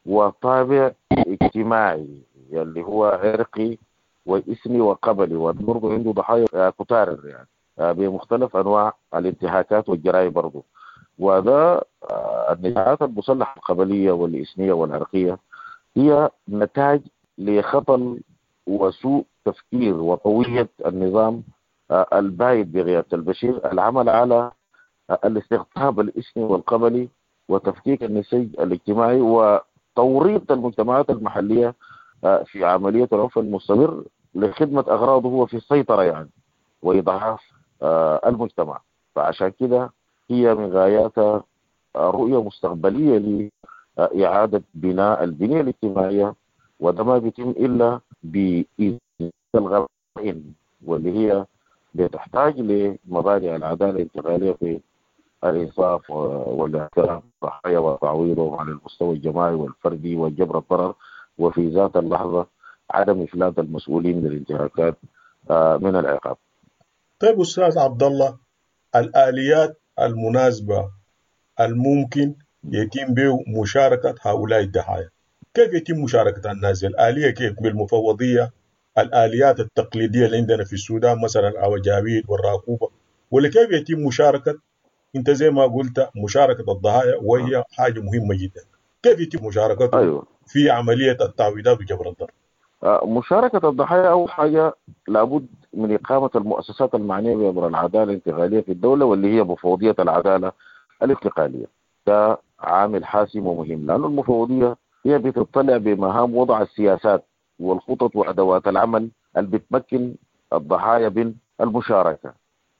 وطابع اجتماعي اللي هو عرقي وإثني وقبلي، وبرضه عنده ضحايا كتار يعني بمختلف أنواع الانتهاكات والجرائم برضه. وهذا النزاعات المسلحة القبلية والإثنية والعرقية هي نتاج لخطل وسوء تفكير وطوية النظام البايد بقيادة البشير، العمل على الاستقطاب الإثني والقبلي وتفكيك النسيج الاجتماعي وتوريط المجتمعات المحلية في عملية العنف المستمر لخدمة أغراضه هو في السيطرة يعني وإضعاف المجتمع. فعشان كده هي من غاياتها رؤية مستقبلية لإعادة بناء البنية الاجتماعية، وده ما بيتم إلا بإزالة الغرائم واللي هي بتحتاج لمبادئ العدالة الانتقالية في الإنصاف والاعتراف بالضحايا وتعويضهم على المستوى الجماعي والفردي وجبر الضرر، وفي ذات اللحظة عدم إفلات المسؤولين من الانتهاكات من العقاب. طيب أستاذ عبد الله، الآليات المناسبة الممكن يتم به مشاركة هؤلاء الضحايا، كيف يتم مشاركة الناس؟ الآلية كيف؟ بالمفوضية، الآليات التقليدية اللي عندنا في السودان مثلا الأوجاويد والراكوبة، ولا كيف يتم مشاركة انت زي ما قلت مشاركة الضحايا وهي حاجة مهمة جدا، كيف يتم مشاركته أيوة. في عملية التعويضات وجبر الضرر؟ مشاركة الضحايا أول حاجة لابد من إقامة المؤسسات المعنية بأمر العدالة الانتقالية في الدولة واللي هي مفوضية العدالة الانتقالية. ده عامل حاسم ومهم، لأن المفوضية هي بتطلع بمهام وضع السياسات والخطط وأدوات العمل اللي بتمكن الضحايا من المشاركة،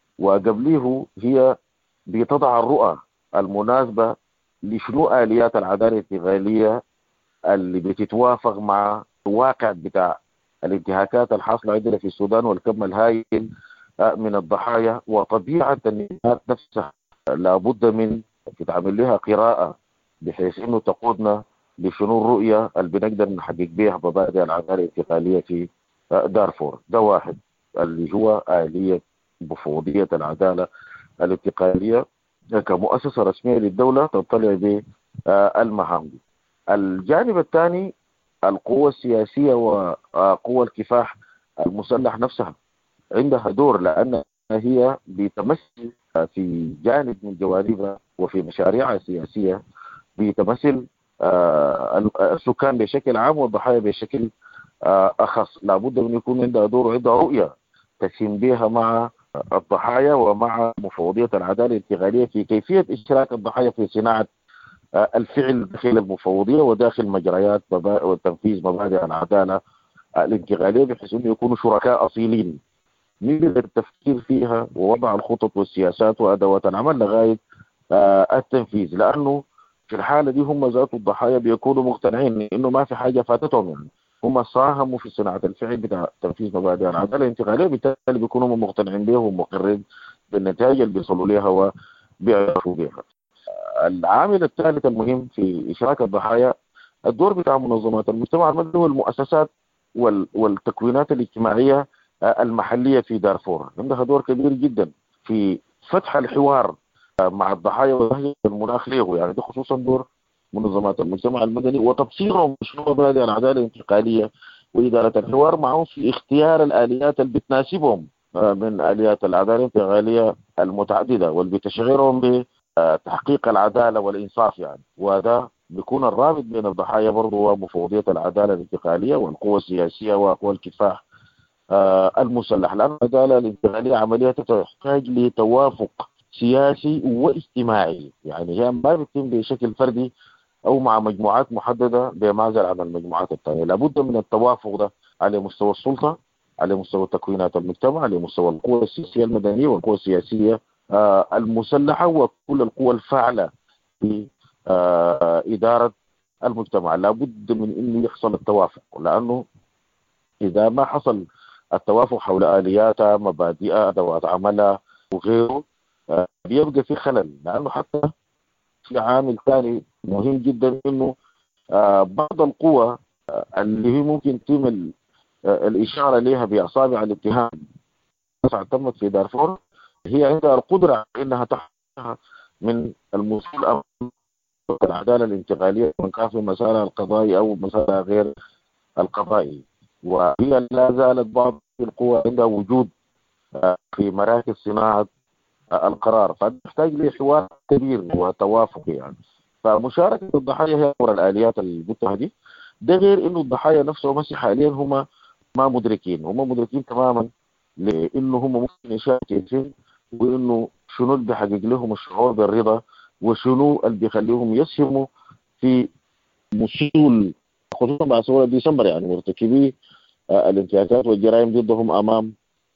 وقبله هي بتضع الرؤى المناسبة لشنو آليات العدالة الانتقالية اللي بتتوافق مع الواقع بتاع الانتهاكات الحاصلة عندنا في السودان والكم الهائل من الضحايا وطبيعة النزاعات نفسها. لابد من تتعمل لها قراءة بحيث انه تقودنا لشنو الرؤية اللي بنقدر نحقق بها مبادئ العدالة الانتقالية في دارفور. ده واحد اللي هو آلية مفوضية العدالة الانتقالية كمؤسسة رسمية للدولة تطلع بالمهام دي. الجانب الثاني القوة السياسية وقوة الكفاح المسلح نفسها عندها دور، لأن هي بتمثل في جانب من جوانبها وفي مشاريعها السياسية بتمثل السكان بشكل عام والضحايا بشكل أخص. لابد من يكون عندها دور وعندها رؤية تسهم بها مع الضحايا ومع مفوضية العدالة الانتقالية في كيفية اشتراك الضحايا في صناعة الفعل داخل المفوضية وداخل مجريات وتنفيذ مبادئ العدالة الانتقالية، بحيث أن يكونوا شركاء أصيلين من التفكير فيها ووضع الخطط والسياسات وأدوات العمل لغاية التنفيذ. لأنه في الحالة دي هم ذات الضحايا بيكونوا مقتنعين إنه ما في حاجة فاتتهم، يعني هم ساهموا في صناعة الفعل بتاع تنفيذ مبادئ العدالة الانتقالية، بالتالي بيكونوا هم مقتنعين بها ومقرين بالنتائج اللي بيصلوا لها وبيعرفوا بها. العامل الثالث المهم في إشراك الضحايا الدور بتاع منظمات المجتمع المدني والمؤسسات والتكوينات الاجتماعية المحلية في دارفور، عندها دور كبير جدا في فتح الحوار مع الضحايا وتهيئة المناخ له، يعني ده خصوصا دور منظمات المجتمع المدني وتبصيرهم بشنو مبادئ العدالة الانتقالية وإدارة الحوار معهم في اختيار الآليات اللي بتناسبهم من آليات العدالة الانتقالية المتعددة واللي بتشعرهم بتحقيق العدالة والإنصاف يعني. وهذا بيكون الرابط بين الضحايا برضه ومفوضية العدالة الانتقالية والقوى السياسية وقوى الكفاح المسلح، لأن العدالة الانتقالية عملية تحتاج لتوافق سياسي واجتماعي، يعني هي ما بتتم بشكل فردي أو مع مجموعات محددة بمعزل عن المجموعات الثانية. لابد من التوافق ده على مستوى السلطة، على مستوى تكوينات المجتمع، على مستوى القوى السياسية المدنية والقوى السياسية المسلحة وكل القوى الفاعلة في إدارة المجتمع. لابد من أنه يحصل التوافق، لأنه إذا ما حصل التوافق حول آلياتها مبادئها أدوات عملها وغيره بيبقى في خلل. لأنه حتى في عامل ثاني مهم جدا، أنه بعض القوى اللي هي ممكن تم الإشارة لها بأصابع الاتهام تمت في دارفور، هي عندها القدرة أنها تحقق من المسؤول العدالة الانتقالية من كان في مسألة القضائي أو مسألة غير القضائي. وهي لا زالت بعض القوى عندها وجود في مراكز صناعة القرار، فتحتاج لحوار كبير وتوافق يعني. فمشاركة الضحايا هي أمر الآليات المتحدة دي. ده غير إنه الضحايا نفسهم هسه حاليا هم ما مدركين، هم مدركين تماما لإنه هم ممكن يشاركوا وإنه شنو اللي بيحقق لهم الشعور بالرضا وشنو اللي بيخليهم يسهموا في وصول خصوصا بعد ثورة ديسمبر يعني مرتكبي الانتهاكات والجرائم ضدهم أمام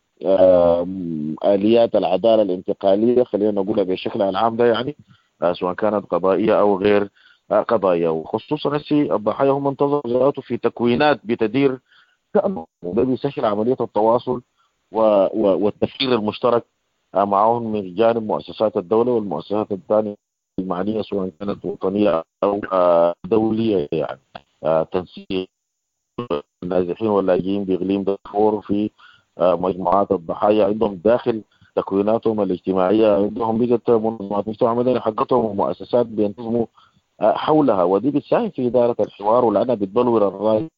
آليات العدالة الانتقالية، خلينا نقولها بشكل العام ده يعني، سواء كانت قضائية أو غير قضائية. وخصوصا هسي الضحايا هم انتظروا ذاته في تكوينات بتدير كأنه ده بيسهل عملية التواصل والتفكير المشترك معهم من جانب مؤسسات الدولة والمؤسسات الثانية المعنية سواء كانت وطنية أو دولية يعني. تنسيق النازحين واللاجئين بإقليم دارفور في مجموعات الضحايا عندهم داخل تكويناتهم الاجتماعية، عندهم بيجت منظمات مجتمع مدني حقتهم ومؤسسات بينتظموا حولها، ودي بتساهم في إدارة الحوار ولأنها بتبلور الرأي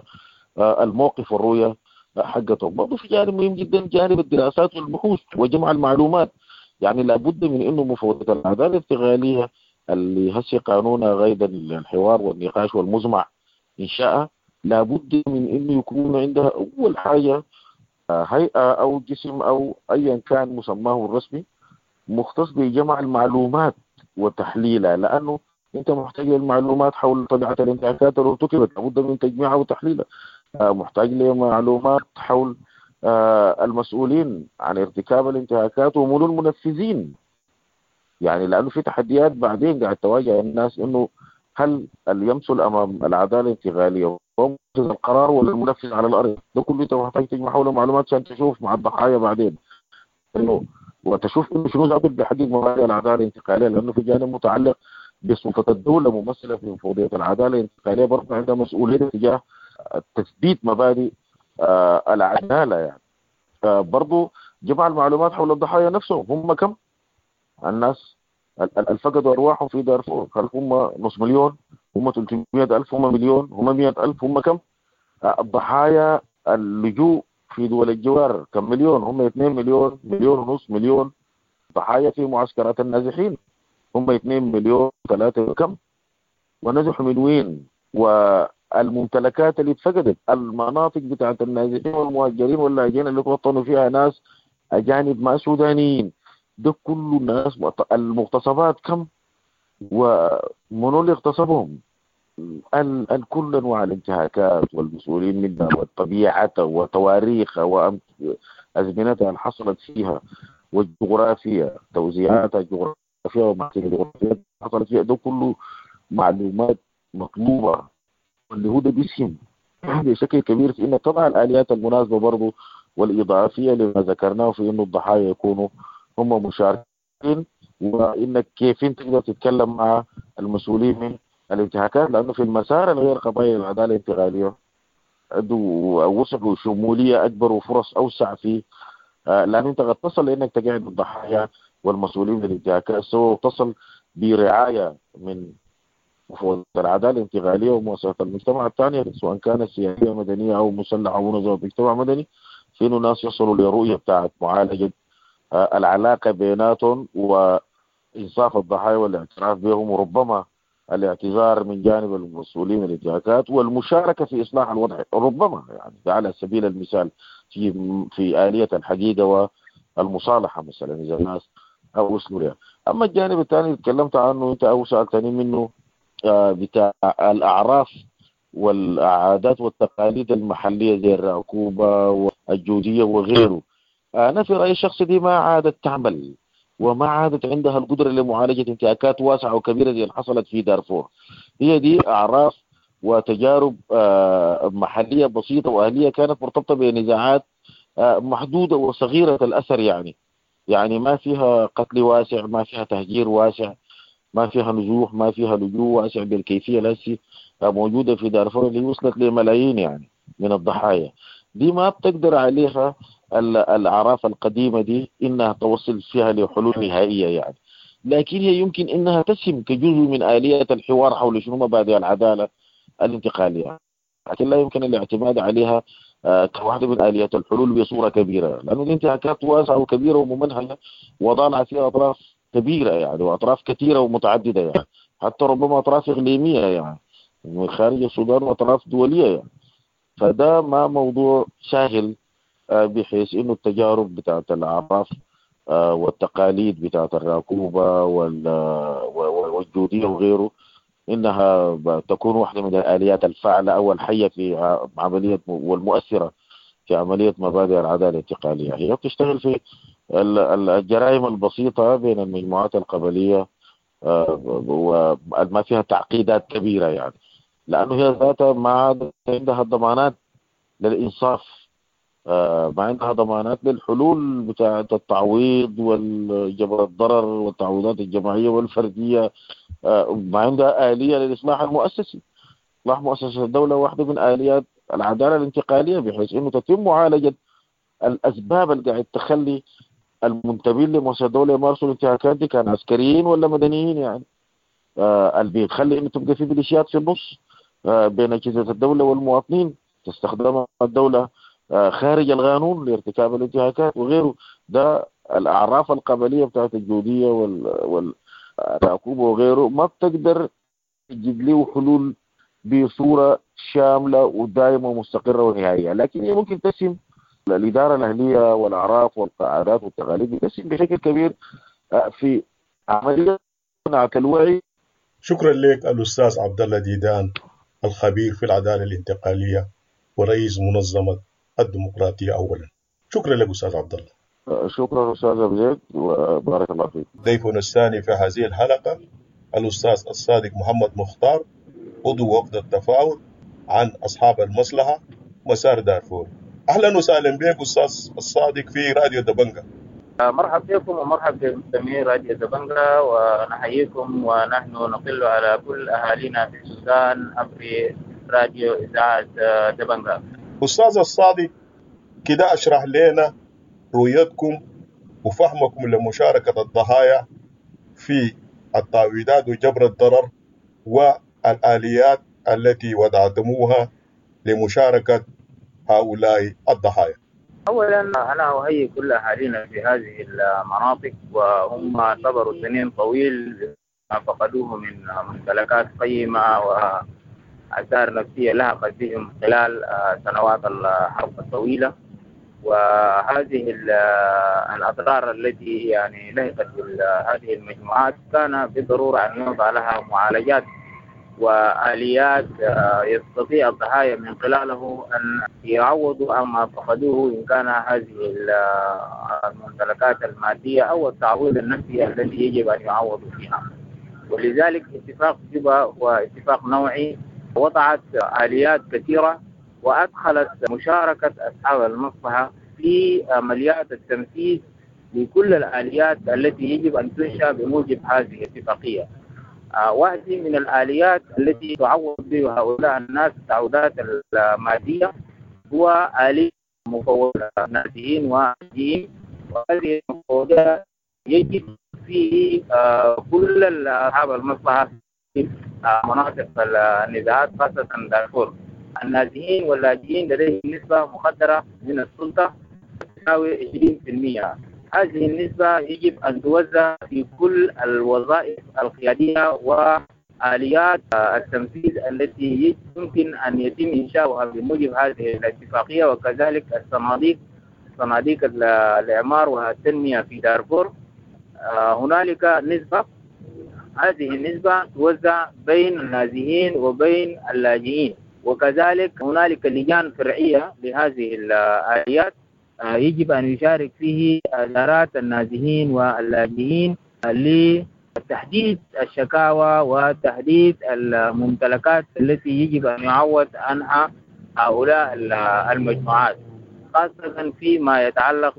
الموقف والرؤية حقتهم. برضه في جانب مهم جدا جانب الدراسات والبحوث وجمع المعلومات، يعني لابد من انه مفوضية العدالة الانتقالية اللي هسي قانونها غير الحوار والنقاش والمزمع انشاء، لابد من انه يكون عندها اول حاجة هيئة او جسم او ايا كان مسماه الرسمي مختص بجمع المعلومات وتحليلها، لانه انت محتاج للمعلومات حول طبيعة الانتهاكات اللي ارتكبت، لابد من تجميعها وتحليلها. محتاج لمعلومات حول المسؤولين عن ارتكاب الانتهاكات ومن المنفذين، يعني لأنه في تحديات بعدين قاعد تواجه الناس، إنه هل اللي يمثل أمام العدالة الانتقالية هو منفذ القرار ولا المنفذ على الأرض؟ ده كله أنت محتاج تجمع حوله معلومات عشان تشوف مع الضحايا بعدين إنه وتشوف إنه شنو ذاته بيحقق مبادئ العدالة الانتقالية، لأنه في جانب متعلق بسلطة الدولة ممثلة في مفوضية العدالة الانتقالية برضه عندها مسؤولية تجاه تثبيت مبادئ العدالة يعني. برضو جمع المعلومات حول الضحايا نفسهم، هم كم الناس الفقدوا أرواحهم في دارفور؟ هل هم نص مليون؟ هم ثلاثمائة ألف؟ هم مليون؟ هم مئة ألف؟ هم كم؟ الضحايا اللجوء في دول الجوار كم مليون؟ هم اثنين مليون؟ مليون ونص؟ مليون؟ ضحايا في معسكرات النازحين هم اثنين مليون ثلاثة كم، ونزحوا من وين؟ والممتلكات اللي اتفقدت، المناطق بتاعت النازحين والمهاجرين واللاجئين اللي وطنوا فيها ناس أجانب ما سودانيين، ده كله ناس. المغتصبات كم ومنو اللي اغتصبهم؟ الكل أنواع الانتهاكات والمسؤولين منها والطبيعة وتواريخها وأزمنتها اللي حصلت فيها والجغرافيا، توزيعاتها الجغرافية ومعطية الجغرافية حصلت فيها، ده كله معلومات مطلوبة، واللي هو ده بيسهم بشكل كبير في إنه طبعا الآليات المناسبة برضو والإضافية لما ذكرناه في إنه الضحايا يكونوا هم مشاركين، وإنك كيف أنت تقدر تتكلم مع المسؤولين من الانتهاكات، لأنه في المسار الغير قضايا العدالة الانتقالية وسعوا شمولية أكبر وفرص أوسع فيه، لأن أنت قد تصل لأنك تقعد الضحايا والمسؤولين من الانتهاكات سواء تصل برعاية من مفوضية العدالة الانتقالية ومؤسسات المجتمع الثانية سواء كانت سياسية مدنية أو مسلحة أو منظمة مجتمع مدني، في إنه ناس يصلوا لرؤية بتاعت معالجة العلاقة بيناتهم وإنصاف الضحايا والاعتراف بهم، وربما الاعتذار من جانب المسؤولين من الانتهاكات والمشاركة في إصلاح الوضع، ربما يعني على سبيل المثال في في آلية الحقيقة والمصالحة مثلا إذا الناس أو وصلوا لها. أما الجانب الثاني اللي تكلمت عنه أنت أو سألتني منه بتاع الأعراف والعادات والتقاليد المحلية زي الرعكوبة والجودية وغيره، أنا في رأيي الشخصي دي ما عادت تعمل وما عادت عندها القدرة لمعالجة انتهاكات واسعة وكبيرة زي اللي حصلت في دارفور. هي دي أعراف وتجارب محلية بسيطة وأهلية كانت مرتبطة بنزاعات محدودة وصغيرة الأثر، يعني يعني ما فيها قتل واسع، ما فيها تهجير واسع، ما فيها نزوح، ما فيها لجوء واسع بالكيفية التي موجودة في دارفور اللي وصلت لملايين يعني من الضحايا. دي ما بتقدر عليها الأعراف القديمة دي إنها توصل فيها لحلول نهائية يعني، لكن هي يمكن إنها تسهم كجزء من آلية الحوار حول شنو مبادئ العدالة الانتقالية، لكن لا يمكن الاعتماد عليها كواحدة من آليات الحلول بصورة كبيرة، لأنه دي انتهاكات واسعة وكبيرة وممنهجة وضالعة فيها أطراف كبيرة يعني وأطراف كثيرة ومتعددة يعني، حتى ربما أطراف إقليمية يعني من خارج السودان وأطراف دولية يعني. فده ما موضوع سهل بحيث إنه التجارب بتاعت الأعراف والتقاليد بتاعت الرعكوبة والجودية وغيره إنها تكون واحدة من الآليات الفاعلة أو الحية في عملية والمؤثرة في عملية مبادئ العدالة الانتقالية. هي بتشتغل في الجرائم البسيطة بين المجموعات القبلية وما فيها تعقيدات كبيرة يعني، لأنه هي ذاتها ما عندها ضمانات للإنصاف، ما عندها ضمانات للحلول بتاعة التعويض والجبر الضرر والتعويضات الجماعية والفردية، ما عندها آلية للإصلاح المؤسسي. إصلاح مؤسسة الدولة واحدة من آليات العدالة الانتقالية بحيث إنه تتم معالجة الأسباب اللي قاعد تخلي المنتمين لمؤسسة الدولة يمارسوا الانتهاكات دي كان عسكريين ولا مدنيين يعني، آه اللي بيخلي إنه تبقى في ميليشيات في النص آه بين أجهزة الدولة والمواطنين تستخدم الدولة آه خارج القانون لارتكاب الانتهاكات وغيره. ده الأعراف القبلية بتاعت الجودية والرعكوبة وغيره ما بتقدر تجيب له حلول بصورة شاملة ودائمة ومستقرة ونهائية، لكن هي ممكن تسهم الإدارة الأهلية والأعراف والعادات والتقاليد بتسهم بشكل كبير في عملية صناعة الوعي. شكرا لك الأستاذ عبد الله ديدان الخبير في العدالة الانتقالية ورئيس منظمة الديمقراطية أولا. شكرا لك أستاذ عبد الله. شكرا أستاذ أبو زيد وبارك الله فيك. ضيفنا الثاني في هذه الحلقة الأستاذ الصادق محمد مختار عضو وفد التفاوض عن أصحاب المصلحة مسار دارفور. أهلا وسهلا بك أستاذ الصادق في راديو دبنجة. مرحبا بكم ومرحبا بمستمعي راديو دبنجة، ونحييكم ونحن نطل على كل أهالينا في السودان عبر راديو إذاعة دبنجة. أستاذ الصادق كده أشرح لنا رؤيتكم وفهمكم لمشاركة الضحايا في التعويضات وجبر الضرر والآليات التي وضعتموها لمشاركة هؤلاء الضحايا. أولا أنا أهيئ كل أهالينا في هذه المناطق وهم صبروا سنين طويل ما فقدوه من ممتلكات قيمة وآثار نفسية لحقت بهم خلال سنوات الحرب الطويلة. وهذه الأضرار التي يعني لحقت بهذه المجموعات كان بالضرورة أن يوضع لها معالجات وآليات يستطيع الضحايا من خلاله أن يعوضوا عما فقدوه، إن كان هذه الممتلكات المادية أو التعويض النفسي الذي يجب أن يعوضوا فيها. ولذلك اتفاق جوبا هو اتفاق نوعي وضعت آليات كثيرة وأدخلت مشاركة أصحاب المصلحة في عمليات التنفيذ لكل الآليات التي يجب أن تنشأ بموجب هذه الاتفاقية. آه واحدة من الآليات التي تعوض بها هؤلاء الناس التعويضات المادية هو آلية مفوضة نازيين وجيم، وهذه المفوضات يجب في آه كل أصحاب المصلحة في آه مناطق النزاعات خاصة دارفور. النازيين واللاجئين لديهم نسبة مقدرة من السلطة تساوي عشرين بالمئة. هذه النسبة يجب أن توزع في كل الوظائف القيادية وآليات التنفيذ التي يمكن أن يتم إنشاؤها بموجب هذه الاتفاقية، وكذلك الصناديق صناديق الإعمار والتنمية في دارفور. هنالك نسبة، هذه النسبة توزع بين النازيين وبين اللاجئين، وكذلك هنالك لجان فرعية لهذه الآليات يجب أن يشارك فيه إدارات النازحين واللاجئين لتحديد الشكاوى وتحديد الممتلكات التي يجب أن يعوض عنها هؤلاء المجموعات، خاصة فيما يتعلق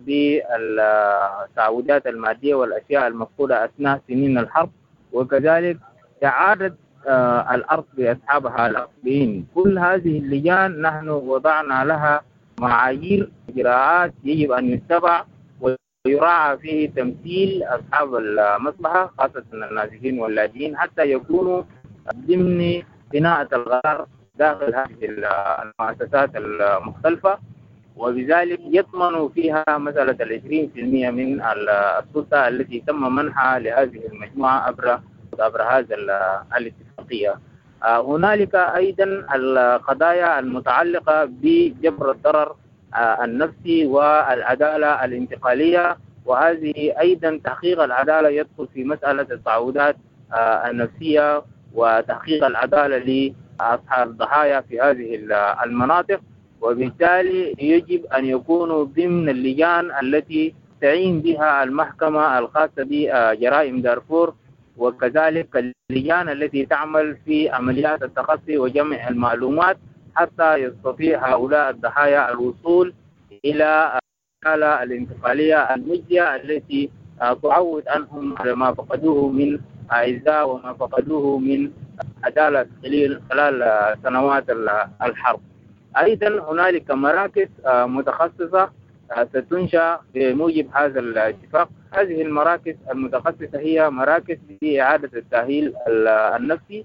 بالتعويضات المادية والأشياء المفقودة أثناء سنين الحرب، وكذلك إعادة الأرض لأصحابها الأصليين. كل هذه اللجان نحن وضعنا لها معايير إجراءات يجب أن يتبع ويراعى فيه تمثيل أصحاب المصلحة خاصة النازحين واللاجئين حتى يكونوا ضمن بناء القرار داخل هذه المؤسسات المختلفة، وبذلك يضمنوا فيها مسألة العشرين في المئة من السلطة التي تم منحها لهذه المجموعة عبر عبر هذا الاتفاقية. هنالك أيضا القضايا المتعلقة بجبر الضرر النفسي والعدالة الانتقالية، وهذه أيضا تحقيق العدالة يدخل في مسألة التعويضات النفسية وتحقيق العدالة لأصحاب الضحايا في هذه المناطق، وبالتالي يجب أن يكونوا ضمن اللجان التي تعين بها المحكمة الخاصة بجرائم دارفور، وكذلك اللجان التي تعمل في عمليات التخصي وجمع المعلومات حتى يستطيع هؤلاء الضحايا الوصول إلى الحالة الانتقالية المجزية التي تعوض عنهم على ما فقدوه من أعزاء وما فقدوه من عدالة خلال سنوات الحرب. أيضا هنالك مراكز متخصصة ستنشأ بموجب هذا الاتفاق. هذه المراكز المتخصصة هي مراكز لإعادة التأهيل النفسي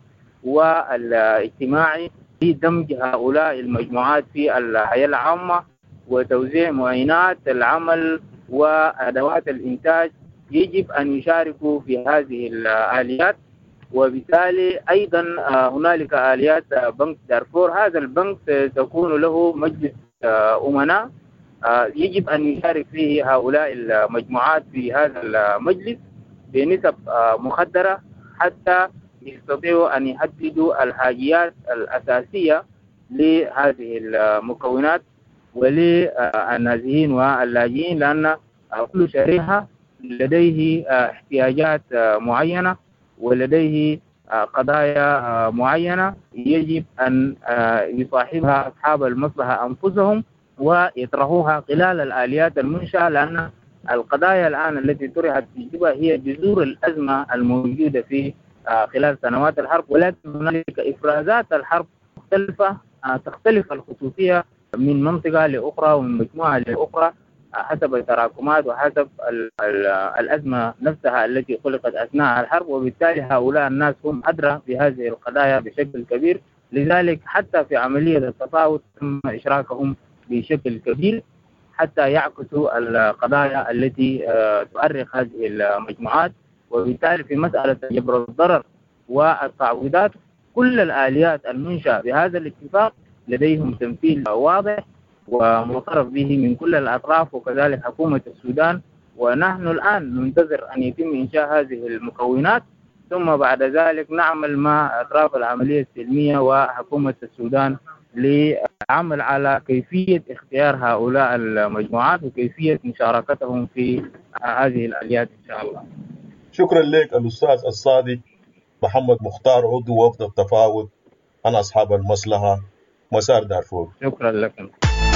والاجتماعي لدمج هؤلاء المجموعات في الحياة العامة وتوزيع معينات العمل وأدوات الإنتاج. يجب أن يشاركوا في هذه الآليات، وبالتالي أيضا هنالك آليات بنك دارفور. هذا البنك تكون له مجلس أمناء يجب أن يشارك فيه هؤلاء المجموعات في هذا المجلس بنسب مخدرة حتى يستطيعوا أن يحددوا الحاجيات الأساسية لهذه المكونات وللنازحين واللاجئين، لأن كل شريحة لديه احتياجات معينة ولديه قضايا معينة يجب أن يصاحبها أصحاب المصلحة أنفسهم ويطرحوها خلال الآليات المنشأة، لأن القضايا الآن التي طرحت في جوبا هي جذور الأزمة الموجودة في خلال سنوات الحرب، ولكن هنالك إفرازات الحرب مختلفة تختلف الخصوصية من منطقة لأخرى ومن مجموعة لأخرى حسب التراكمات وحسب الأزمة نفسها التي خلقت أثناء الحرب، وبالتالي هؤلاء الناس هم أدرى بهذه القضايا بشكل كبير. لذلك حتى في عملية التفاوض تم إشراكهم بشكل كبير حتى يعكسوا القضايا التي تؤرق هذه المجموعات، وبالتالي في مسألة جبر الضرر والتعويضات كل الآليات المنشأة بهذا الاتفاق لديهم تمثيل واضح ومعترف به من كل الأطراف وكذلك حكومة السودان. ونحن الآن ننتظر أن يتم إنشاء هذه المكونات، ثم بعد ذلك نعمل مع أطراف العملية السلمية وحكومة السودان لعمل على كيفية اختيار هؤلاء المجموعات وكيفية مشاركتهم في هذه الآليات إن شاء الله. شكرا لك الأستاذ الصادق محمد مختار، عضو وفد التفاوض عن أصحاب المصلحة مسار دارفور. شكرا لكم.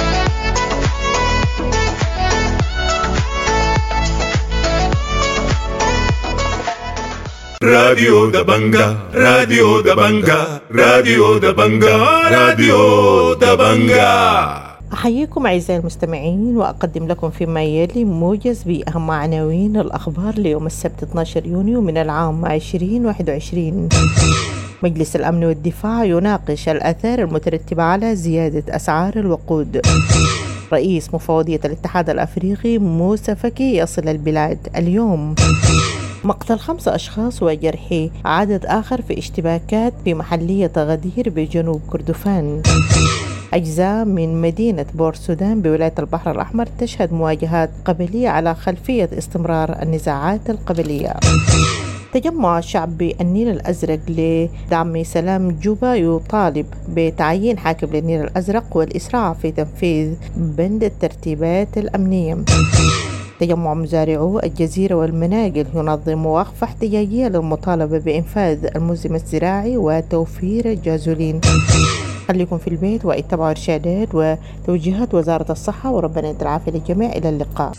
راديو دبنجا راديو دبنجا راديو دبنجا راديو دبنجا. أحييكم أعزائي المستمعين وأقدم لكم فيما يلي موجز بأهم عناوين الأخبار ليوم السبت اثني عشر يونيو من العام ألفين وواحد وعشرين. مجلس الأمن والدفاع يناقش الآثار المترتبة على زيادة أسعار الوقود. رئيس مفوضية الاتحاد الأفريقي موسى فكي يصل البلاد اليوم. مقتل خمسة أشخاص وجرح عدد آخر في اشتباكات بمحلية غدير بجنوب كردفان. أجزاء من مدينة بور سودان بولاية البحر الأحمر تشهد مواجهات قبلية على خلفية استمرار النزاعات القبلية. تجمع شعب النيل الأزرق لدعم سلام جوبا يطالب بتعيين حاكم للنيل الأزرق والإسراع في تنفيذ بند الترتيبات الأمنية. تجمع مزارعو الجزيرة والمناقل ينظم وقفة احتجاجية للمطالبة بإنفاذ الملزم الزراعي وتوفير الجازولين. خليكم في البيت واتبعوا إرشادات وتوجيهات وزارة الصحة، وربنا يدي العافية للجميع. إلى اللقاء.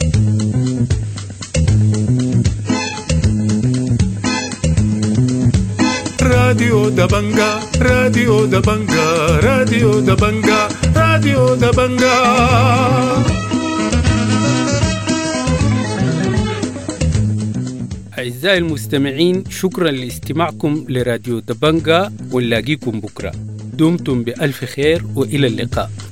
راديو دبنجا راديو دبنجا راديو دبنجا راديو دبنجا. أعزائي المستمعين، شكرا لاستماعكم لراديو دبنجا، ونلاقيكم بكرة. دمتم بألف خير وإلى اللقاء.